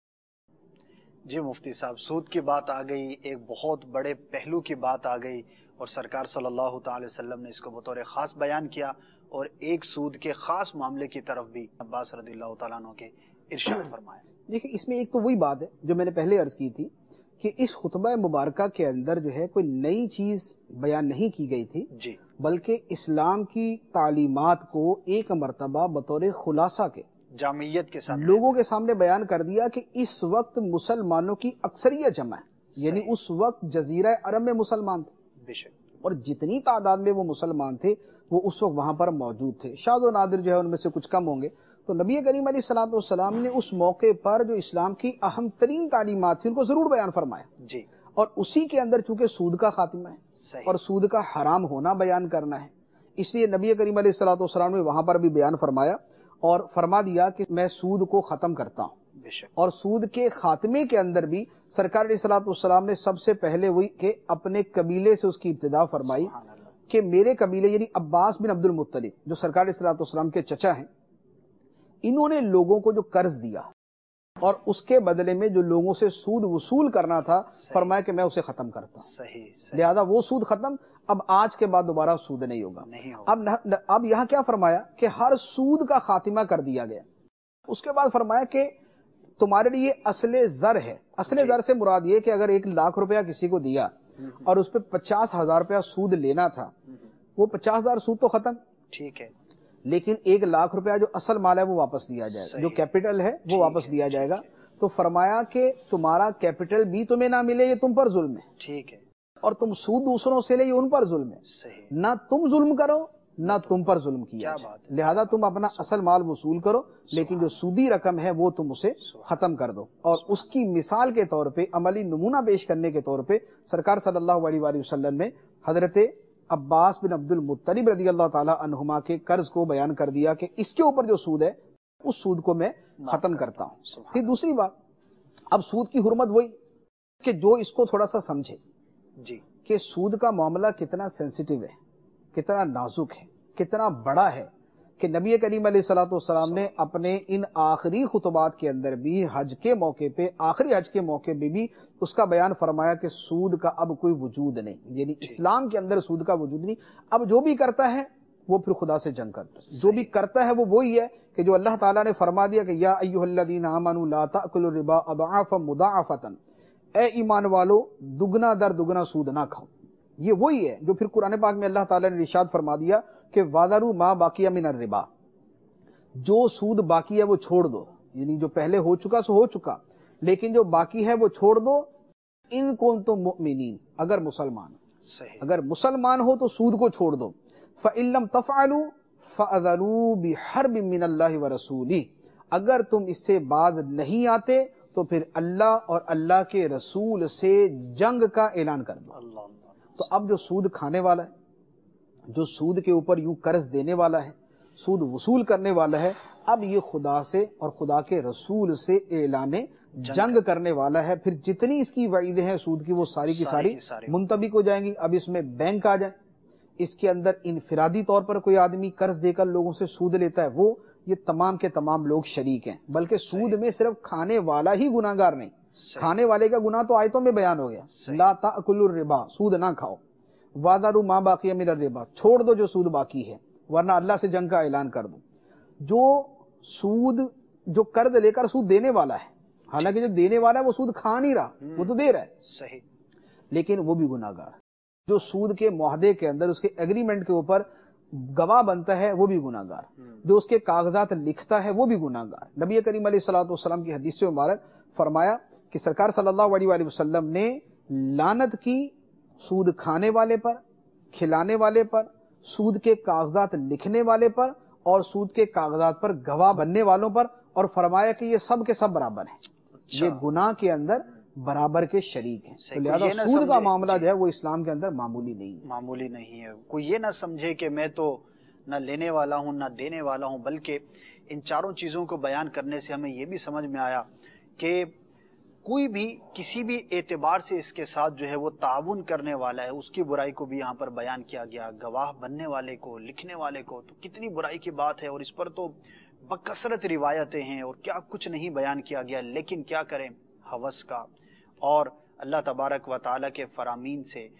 جی مفتی صاحب، سود کی بات آ گئی، ایک بہت بڑے پہلو کی بات آ گئی، اور سرکار صلی اللہ تعالی وسلم نے اس کو بطور خاص بیان کیا، اور ایک سود کے خاص معاملے کی طرف بھی عباس رضی اللہ تعالیٰ عنہ کے ارشاد فرمایا۔ دیکھیں اس میں ایک تو وہی بات ہے جو میں نے پہلے عرض کی تھی کہ اس خطبہ مبارکہ کے اندر جو ہے کوئی نئی چیز بیان نہیں کی گئی تھی، جی، بلکہ اسلام کی تعلیمات کو ایک مرتبہ بطور خلاصہ کے جامعیت کے ساتھ لوگوں کے سامنے بیان کر دیا کہ اس وقت مسلمانوں کی اکثریت جمع ہے، یعنی صحیح۔ اس وقت جزیرہ عرب میں مسلمان تھے، بے شک، اور جتنی تعداد میں وہ مسلمان تھے وہ اس وقت وہاں پر موجود تھے، شاذ و نادر جو ہے ان میں سے کچھ کم ہوں گے۔ تو نبی کریم علیہ الصلوۃ والسلام نے اس موقع پر جو اسلام کی اہم ترین تعلیمات تھیں ان کو ضرور بیان فرمایا، جی، اور اسی کے اندر چونکہ سود کا خاتمہ ہے صحیح، اور سود کا حرام ہونا بیان کرنا ہے، اس لیے نبی کریم علیہ الصلوۃ والسلام نے وہاں پر بھی بیان فرمایا اور فرما دیا کہ میں سود کو ختم کرتا ہوں۔ بے شک، اور سود کے خاتمے کے اندر بھی سرکار علیہ الصلوۃ والسلام نے سب سے پہلے وہی کہ اپنے قبیلے سے اس کی ابتدا فرمائی سبحان اللہ، کہ میرے قبیلے یعنی عباس بن عبد المطلب جو سرکار علیہ الصلوۃ والسلام کے چچا ہیں، انہوں نے لوگوں کو جو قرض دیا اور اس کے بدلے میں جو لوگوں سے سود وصول کرنا تھا، فرمایا کہ میں اسے ختم کرتا ہوں، صحیح، صحیح، لہذا وہ سود ختم، اب آج کے بعد دوبارہ سود نہیں ہوگا۔ نہیں ہوگا، اب نہ- اب یہاں کیا فرمایا کہ ہر سود کا خاتمہ کر دیا گیا، اس کے بعد فرمایا کہ تمہارے لیے اصل زر ہے۔ اصل زر سے مراد یہ کہ اگر ایک لاکھ روپیہ کسی کو دیا اور اس پہ پچاس ہزار روپیہ سود لینا تھا، وہ پچاس ہزار سود تو ختم، ٹھیک ہے، لیکن ایک لاکھ روپیہ جو اصل مال ہے وہ واپس دیا جائے گا، جو صحیح، کیپٹل ہے وہ ٹھیک واپس ہے، دیا جائے ٹھیک گا۔ تو فرمایا کہ تمہارا کیپٹل بھی تمہیں نہ ملے یہ تم پر ظلم ہے، ٹھیک ہے، اور تم سود دوسروں سے لے یہ ان پر ظلم ہے، صحیح، نہ تم ظلم کرو نہ تم پر ظلم کیا کیا جائے، بات ہے، لہذا تم اپنا اصل مال وصول کرو، لیکن جو سودی رقم ہے وہ تم اسے ختم کر دو۔ اور اس کی مثال کے طور پہ، عملی نمونہ پیش کرنے کے طور پہ، سرکار صلی اللہ علیہ وآلہ وسلم نے حضرت عباس بن عبد المطلب رضی اللہ تعالی عنہما کے قرض کو بیان کر دیا کہ اس کے اوپر جو سود ہے اس سود کو میں ختم کرتا ہوں۔ پھر دوسری بات، اب سود کی حرمت وہی کہ جو اس کو تھوڑا سا سمجھے جی، کہ سود کا معاملہ کتنا سینسیٹیو ہے، کتنا نازک ہے، کتنا بڑا ہے، کہ نبی کریم علیہ الصلوۃ والسلام نے اپنے ان آخری خطبات کے اندر بھی حج کے موقع پہ، آخری حج کے موقع پہ بھی اس کا بیان فرمایا کہ سود کا اب کوئی وجود نہیں، یعنی اسلام کے اندر سود کا وجود نہیں۔ اب جو بھی کرتا ہے وہ پھر خدا سے جنگ کرتا ہے، جو بھی کرتا ہے وہ وہی ہے کہ جو اللہ تعالیٰ نے فرما دیا کہ یا ایھا الذین آمنوا لا تأکلوا الربا اضعافا مضاعفۃ، اے ایمان والو دگنا در دگنا سود نہ کھاؤ۔ یہ وہی ہے جو پھر قرآن پاک میں اللہ تعالیٰ نے ارشاد فرما دیا کہ وَذَرُوا مَا بَقِیَ مِنَ الرِّبَا، جو سود باقی ہے وہ چھوڑ دو، یعنی جو پہلے ہو چکا سو ہو چکا، لیکن جو باقی ہے وہ چھوڑ دو، ان کنتم مؤمنین، اگر مسلمان صحیح، اگر مسلمان ہو تو سود کو چھوڑ دو۔ فَإِن لَّمْ تَفْعَلُوا فَأَذَنُوا بِحَرْبٍ مِّنَ اللَّهِ وَرَسُولِهِ، اگر تم اس سے باز نہیں آتے تو پھر اللہ اور اللہ کے رسول سے جنگ کا اعلان کر دو۔ اللہ اللہ، تو اب جو سود کھانے والا ہے، جو سود کے اوپر یوں قرض دینے والا ہے، سود وصول کرنے والا ہے، اب یہ خدا سے اور خدا کے رسول سے اعلان جنگ کرنے والا ہے۔ پھر جتنی اس کی وعیدیں ہیں سود کی وہ ساری کی ساری منطبق ہو جائیں گی۔ اب اس میں بینک آ جائے، اس کے اندر انفرادی طور پر کوئی آدمی قرض دے کر لوگوں سے سود لیتا ہے، وہ یہ تمام کے تمام لوگ شریک ہیں، بلکہ سود میں صرف کھانے والا ہی گناہ گار نہیں، کھانے والے کا گناہ تو آیتوں میں بیان ہو گیا، لا تأکلوا الربا، سود نہ کھاؤ، وَذَرُوا مَا بَقِیَ مِنَ الرِّبَا، چھوڑ دو جو سود باقی ہے، ورنہ اللہ سے جنگ کا اعلان کر دو۔ جو سود جو قرض لے کر سود دینے والا ہے، حالانکہ جو دینے والا ہے وہ سود کھا نہیں رہا، وہ تو دے رہا ہے، صحیح، لیکن وہ بھی گناہ گار ہے۔ جو سود کے معاہدے کے اندر اس کے ایگریمنٹ کے اوپر گواہ بنتا ہے وہ بھی گناہ گار، جو اس کے کاغذات لکھتا ہے وہ بھی گناہ گار۔ نبی کریم علیہ الصلوۃ والسلام کی حدیث مبارک فرمایا کہ سرکار صلی اللہ علیہ وآلہ وسلم نے لعنت کی سود کھانے والے پر، کھلانے والے پر، سود کے کاغذات لکھنے والے پر اور سود کے کاغذات پر گواہ بننے والوں پر، اور فرمایا کہ یہ سب کے سب برابر ہیں، یہ گناہ کے اندر برابر کے شریک ہیں۔ تو لہذا سود کا معاملہ جو ہے وہ اسلام کے اندر معمولی نہیں ہے، معمولی نہیں ہے۔ کوئی یہ نہ سمجھے کہ میں تو نہ لینے والا ہوں نہ دینے والا ہوں، بلکہ ان چاروں چیزوں کو بیان کرنے سے ہمیں یہ بھی سمجھ میں آیا کہ کوئی بھی کسی بھی اعتبار سے اس کے ساتھ جو ہے وہ تعاون کرنے والا ہے، اس کی برائی کو بھی یہاں پر بیان کیا گیا، گواہ بننے والے کو، لکھنے والے کو، تو کتنی برائی کی بات ہے، اور اس پر تو بکثرت روایتیں ہیں اور کیا کچھ نہیں بیان کیا گیا، لیکن کیا کریں، ہوس کا اور اللہ تبارک و تعالیٰ کے فرامین سے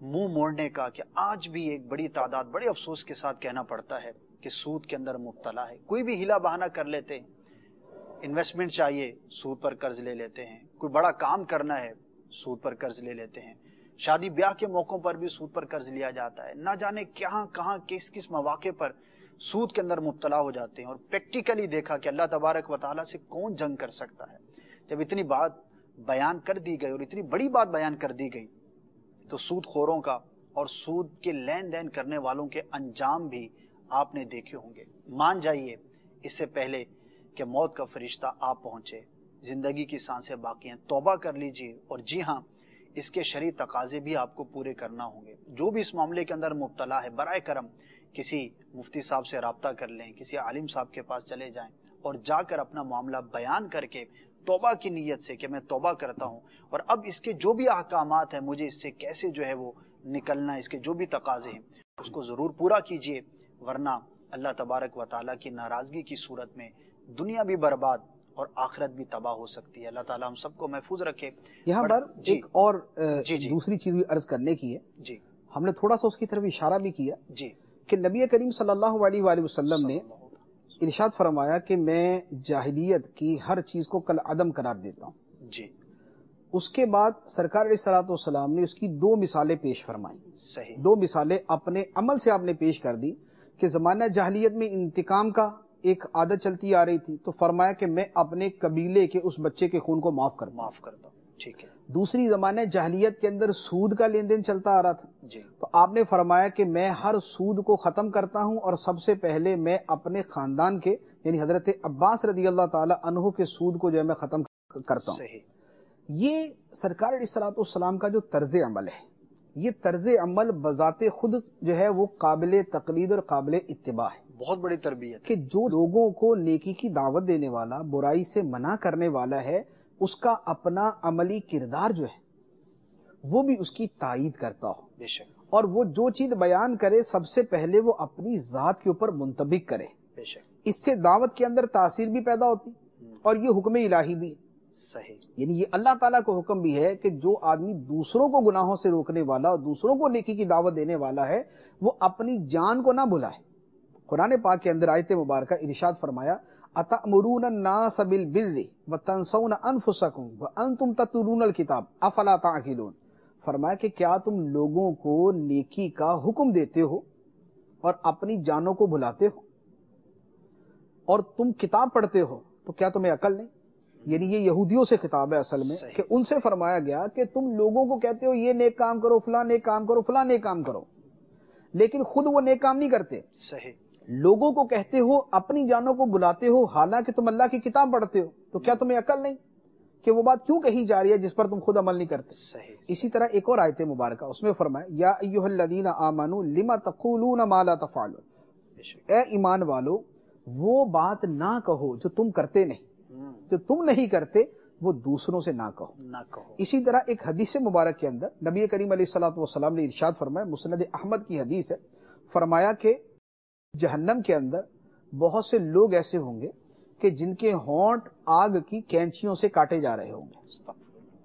منہ موڑنے کا کہ آج بھی ایک بڑی تعداد بڑے افسوس کے ساتھ کہنا پڑتا ہے کہ سود کے اندر مبتلا ہے. کوئی بھی ہیلا بہانہ کر لیتے ہیں, انویسٹمنٹ چاہیے سود پر قرض لے لیتے ہیں, کوئی بڑا کام کرنا ہے سود پر قرض لے لیتے ہیں, شادی بیاہ کے موقعوں پر بھی سود پر قرض لیا جاتا ہے, نہ جانے کہاں کہاں کس کس مواقع پر سود کے اندر مبتلا ہو جاتے ہیں. اور پریکٹیکلی دیکھا کہ اللہ تبارک و تعالیٰ سے کون جنگ کر سکتا ہے. جب اتنی بات بیان کر دی گئی اور اتنی بڑی بات بیان کر دی گئی تو سود خوروں کا اور سود کے لین دین کرنے والوں کے انجام بھی آپ نے دیکھے ہوں گے. مان جائیے اس سے پہلے کہ موت کا فرشتہ آپ پہنچے, زندگی کی سانسیں باقی ہیں, توبہ کر لیجئے. اور جی ہاں, اس کے شرعی تقاضے بھی آپ کو پورے کرنا ہوں گے. جو بھی اس معاملے کے اندر مبتلا ہے برائے کرم کسی مفتی صاحب سے رابطہ کر لیں, کسی عالم صاحب کے پاس چلے جائیں اور جا کر اپنا معاملہ بیان کر کے توبہ کی نیت سے کہ میں توبہ کرتا ہوں اور اب اس کے جو بھی احکامات ہیں مجھے اس سے کیسے جو ہے وہ نکلنا ہے, اس کے جو بھی تقاضے ہیں اس کو ضرور پورا کیجئے, ورنہ اللہ تبارک و تعالیٰ کی ناراضگی کی صورت میں دنیا بھی برباد اور آخرت بھی تباہ ہو سکتی ہے. اللہ تعالیٰ ہم سب کو محفوظ رکھے. یہاں پر جی ایک اور جی جی دوسری چیز بھی عرض کرنے کی ہے. جی ہم نے تھوڑا سا اس کی طرف اشارہ بھی کیا جی کہ نبی کریم صلی اللہ علیہ وآلہ وسلم نے ارشاد فرمایا کہ میں جاہلیت کی ہر چیز کو کل عدم قرار دیتا ہوں. جی اس کے بعد سرکار علیہ الصلوۃ والسلام نے اس کی دو مثالیں پیش فرمائیں. صحیح. دو مثالیں اپنے عمل سے آپ نے پیش کر دی کہ زمانہ جاہلیت میں انتقام کا ایک عادت چلتی آ رہی تھی, تو فرمایا کہ میں اپنے قبیلے کے اس بچے کے خون کو معاف کرتا معاف کرتا ہوں. ٹھیک ہے. دوسری زمانہ جاہلیت کے اندر سود کا لین دین چلتا آ رہا تھا, جی تو آپ نے فرمایا کہ میں ہر سود کو ختم کرتا ہوں اور سب سے پہلے میں اپنے خاندان کے یعنی حضرت عباس رضی اللہ تعالی عنہ کے سود کو جو ہے میں ختم کرتا ہوں. صحیح. یہ سرکار علیہ الصلوۃ والسلام کا جو طرز عمل ہے, یہ طرز عمل بذات خود جو ہے وہ قابل تقلید اور قابل اتباع ہے. بہت بڑی تربیت کہ جو لوگوں کو نیکی کی دعوت دینے والا, برائی سے منع کرنے والا ہے, اس کا اپنا عملی کردار جو ہے وہ بھی اس کی تائید کرتا ہو. بے شک. اور وہ جو چیز بیان کرے سب سے پہلے وہ اپنی ذات کے اوپر منطبق کرے. بے شک. اس سے دعوت کے اندر تاثیر بھی پیدا ہوتی اور یہ حکم الہی بھی. صحیح. یعنی یہ اللہ تعالیٰ کو حکم بھی ہے کہ جو آدمی دوسروں کو گناہوں سے روکنے والا اور دوسروں کو نیکی کی دعوت دینے والا ہے وہ اپنی جان کو نہ بھلائے. قرآن پاک کے اندر آیت مبارکہ ارشاد فرمایا اتأمرون الناس بالبر وتنسون انفسکم وانتم تتلون الکتاب افلا تعقلون. فرمایا کہ کیا تم لوگوں کو نیکی کا حکم دیتے ہو اور اپنی جانوں کو بھلاتے ہو, اور تم کتاب پڑھتے ہو, تو کیا تمہیں عقل نہیں؟ یعنی یہ یہودیوں سے خطاب ہے اصل میں, کہ ان سے فرمایا گیا کہ تم لوگوں کو کہتے ہو یہ نیک کام کرو, فلاں نیک کام کرو, فلاں نیک کام کرو, لیکن خود وہ نیک کام نہیں کرتے. صحیح. لوگوں کو کہتے ہو, اپنی جانوں کو بلاتے ہو, حالانکہ تم اللہ کی کتاب پڑھتے ہو, تو کیا تمہیں عقل نہیں کہ وہ بات کیوں کہی جا رہی ہے جس پر تم خود عمل نہیں کرتے؟ صحیح. اسی طرح ایک اور آیت مبارکہ اس میں فرمایا یا ایھا الذین آمنوا لما تقولون ما لا تفعلون. اے ایمان والو وہ بات نہ کہو جو تم کرتے نہیں, جو تم نہیں کرتے وہ دوسروں سے نہ کہو. نہ کہو. اسی طرح ایک حدیث مبارک کے اندر نبی کریم علیہ الصلوۃ والسلام نے ارشاد فرمایا, مسند احمد کی حدیث ہے, فرمایا کہ جہنم کے اندر بہت سے لوگ ایسے ہوں گے کہ جن کے ہونٹ آگ کی کینچیوں سے کاٹے جا رہے ہوں گے.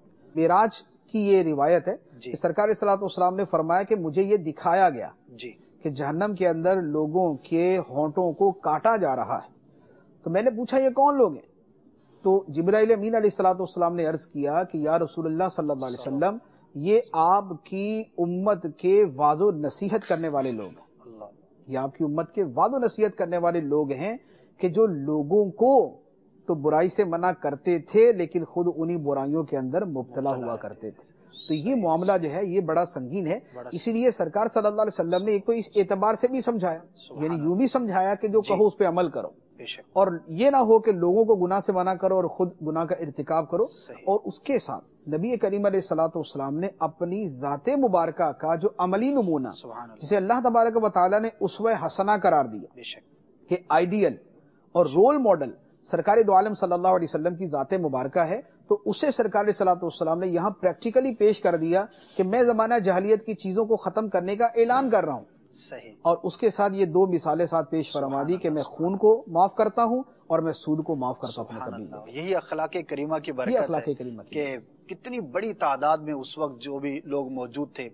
معراج کی یہ روایت ہے جی. کہ سرکار علیہ الصلوۃ والسلام نے فرمایا کہ مجھے یہ دکھایا گیا جی. کہ جہنم کے اندر لوگوں کے ہونٹوں کو کاٹا جا رہا ہے. تو میں نے پوچھا یہ کون لوگ ہیں؟ تو جبرائیل امین علیہ الصلوۃ والسلام نے عرض کیا کہ یا رسول اللہ صلی اللہ علیہ وسلم یہ آپ کی امت کے وعظ و نصیحت کرنے والے لوگ ہیں. یہ آپ کی امت کے وعظ و نصیحت کرنے والے لوگ ہیں کہ جو لوگوں کو تو برائی سے منع کرتے تھے لیکن خود انہی برائیوں کے اندر مبتلا ہوا کرتے تھے. تو یہ معاملہ جو ہے یہ بڑا سنگین ہے. اسی لیے سرکار صلی اللہ علیہ وسلم نے ایک تو اس اعتبار سے بھی سمجھایا, یعنی یوں بھی سمجھایا کہ جو کہو اس پہ عمل کرو, اور یہ نہ ہو کہ لوگوں کو گناہ سے منع کرو اور خود گناہ کا ارتکاب کرو. اور اس کے ساتھ نبی کریم علیہ الصلوۃ والسلام نے اپنی ذات مبارکہ کا جو عملی نمونہ جسے اللہ تبارک و تعالیٰ نے اسوہ حسنہ قرار دیا کہ آئیڈیل اور رول ماڈل سرکار دو عالم صلی اللہ علیہ وسلم کی ذات مبارکہ ہے, تو اسے سرکار علیہ الصلوۃ والسلام نے یہاں پریکٹیکلی پیش کر دیا کہ میں زمانہ جاہلیت کی چیزوں کو ختم کرنے کا اعلان کر رہا ہوں. صحیح. اور اس کے ساتھ یہ دو مثالیں ساتھ پیش فرما دی کہ میں خون کو معاف کرتا ہوں اور میں سود کو معاف کرتا ہوں اپنے قبیلے. یہی اخلاق کریمہ کی یہ برکت اخلاق ہے کریمہ کی کہ کتنی بڑی تعداد میں اس وقت جو بھی لوگ موجود تھے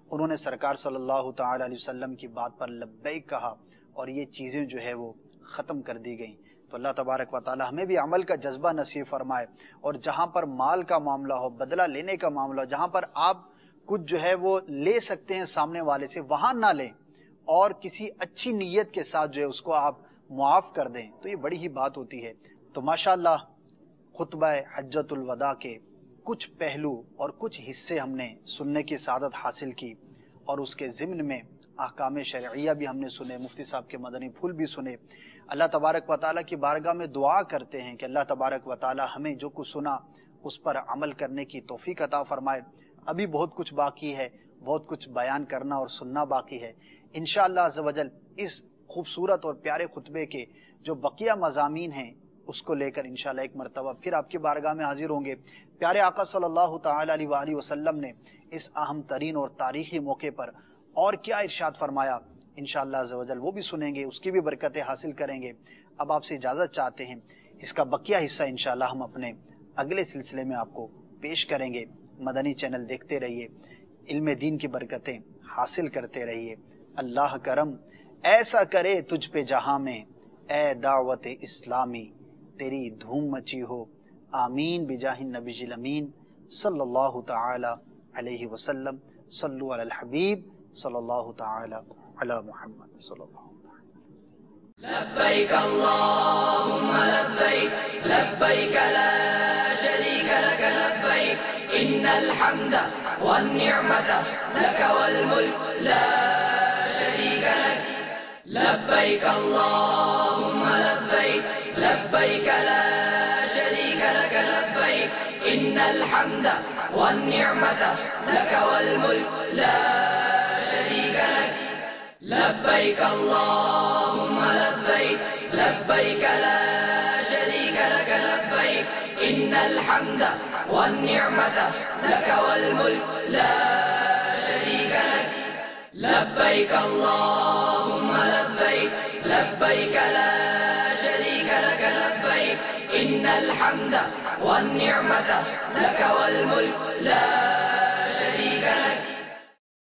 انہوں نے سرکار صلی اللہ تعالی علیہ وسلم کی بات پر لبیک کہا اور یہ چیزیں جو ہے وہ ختم کر دی گئیں. تو اللہ تبارک و تعالی ہمیں بھی عمل کا جذبہ نصیب فرمائے، اور جہاں پر مال کا معاملہ ہو، بدلہ لینے کا معاملہ ہو، جہاں پر آپ کچھ جو ہے وہ لے سکتے ہیں سامنے والے سے، وہاں نہ لیں اور کسی اچھی نیت کے ساتھ جو ہے اس کو آپ معاف کر دیں، تو یہ بڑی ہی بات ہوتی ہے. تو ماشاءاللہ خطبہ حجۃ الوداع کے کچھ پہلو اور کچھ حصے ہم نے سننے کی سعادت حاصل کی، اور اس کے ضمن میں احکام شرعیہ بھی ہم نے سنے، مفتی صاحب کے مدنی پھول بھی سنے. اللہ تبارک و تعالیٰ کی بارگاہ میں دعا کرتے ہیں کہ اللہ تبارک و تعالیٰ ہمیں جو کچھ سنا اس پر عمل کرنے کی توفیق عطا فرمائے. ابھی بہت کچھ باقی ہے، بہت کچھ بیان کرنا اور سننا باقی ہے. انشاءاللہ عز و جل اس خوبصورت اور پیارے خطبے کے جو بقیہ مضامین ہیں اس کو لے کر انشاءاللہ ایک مرتبہ پھر آپ کی بارگاہ میں حاضر ہوں گے. پیارے آقا صلی اللہ تعالی علیہ وآلہ وسلم نے اس اہم ترین اور تاریخی موقع پر اور کیا ارشاد فرمایا، انشاءاللہ عز و جل وہ بھی سنیں گے، اس کی بھی برکتیں حاصل کریں گے. اب آپ سے اجازت چاہتے ہیں، اس کا بقیہ حصہ انشاءاللہ ہم اپنے اگلے سلسلے میں آپ کو پیش کریں گے. مدنی چینل دیکھتے رہیے، علم دین کی برکتیں حاصل کرتے رہیے. اللہ کرم ایسا کرے تجھ پہ جہاں میں، اے دعوت اسلامی تیری دھوم مچی ہو. آمین بجاہ النبی الامین صلی اللہ تعالی علیہ وسلم. صلو علی الحبیب صلی اللہ تعالی علی محمد صلی اللہ تعالی. لبيك اللهم لبيك لبيك لا شريك لك لبيك إن الحمد والنعمة لك والملك لا شريك لك. لبيك اللهم لبيك لبيك لا شريك لك لبيك إن الحمد والنعمة لك والملك لا شريك لك. لبيك اللهم لبيك لبيك لا شريك لك لبيك إن الحمد والنعمة لك والملك لا شريك لك. لبيك اللهم لبيك لبيك لا شريك لك لبيك إن الحمد والنعمة لك والملك لا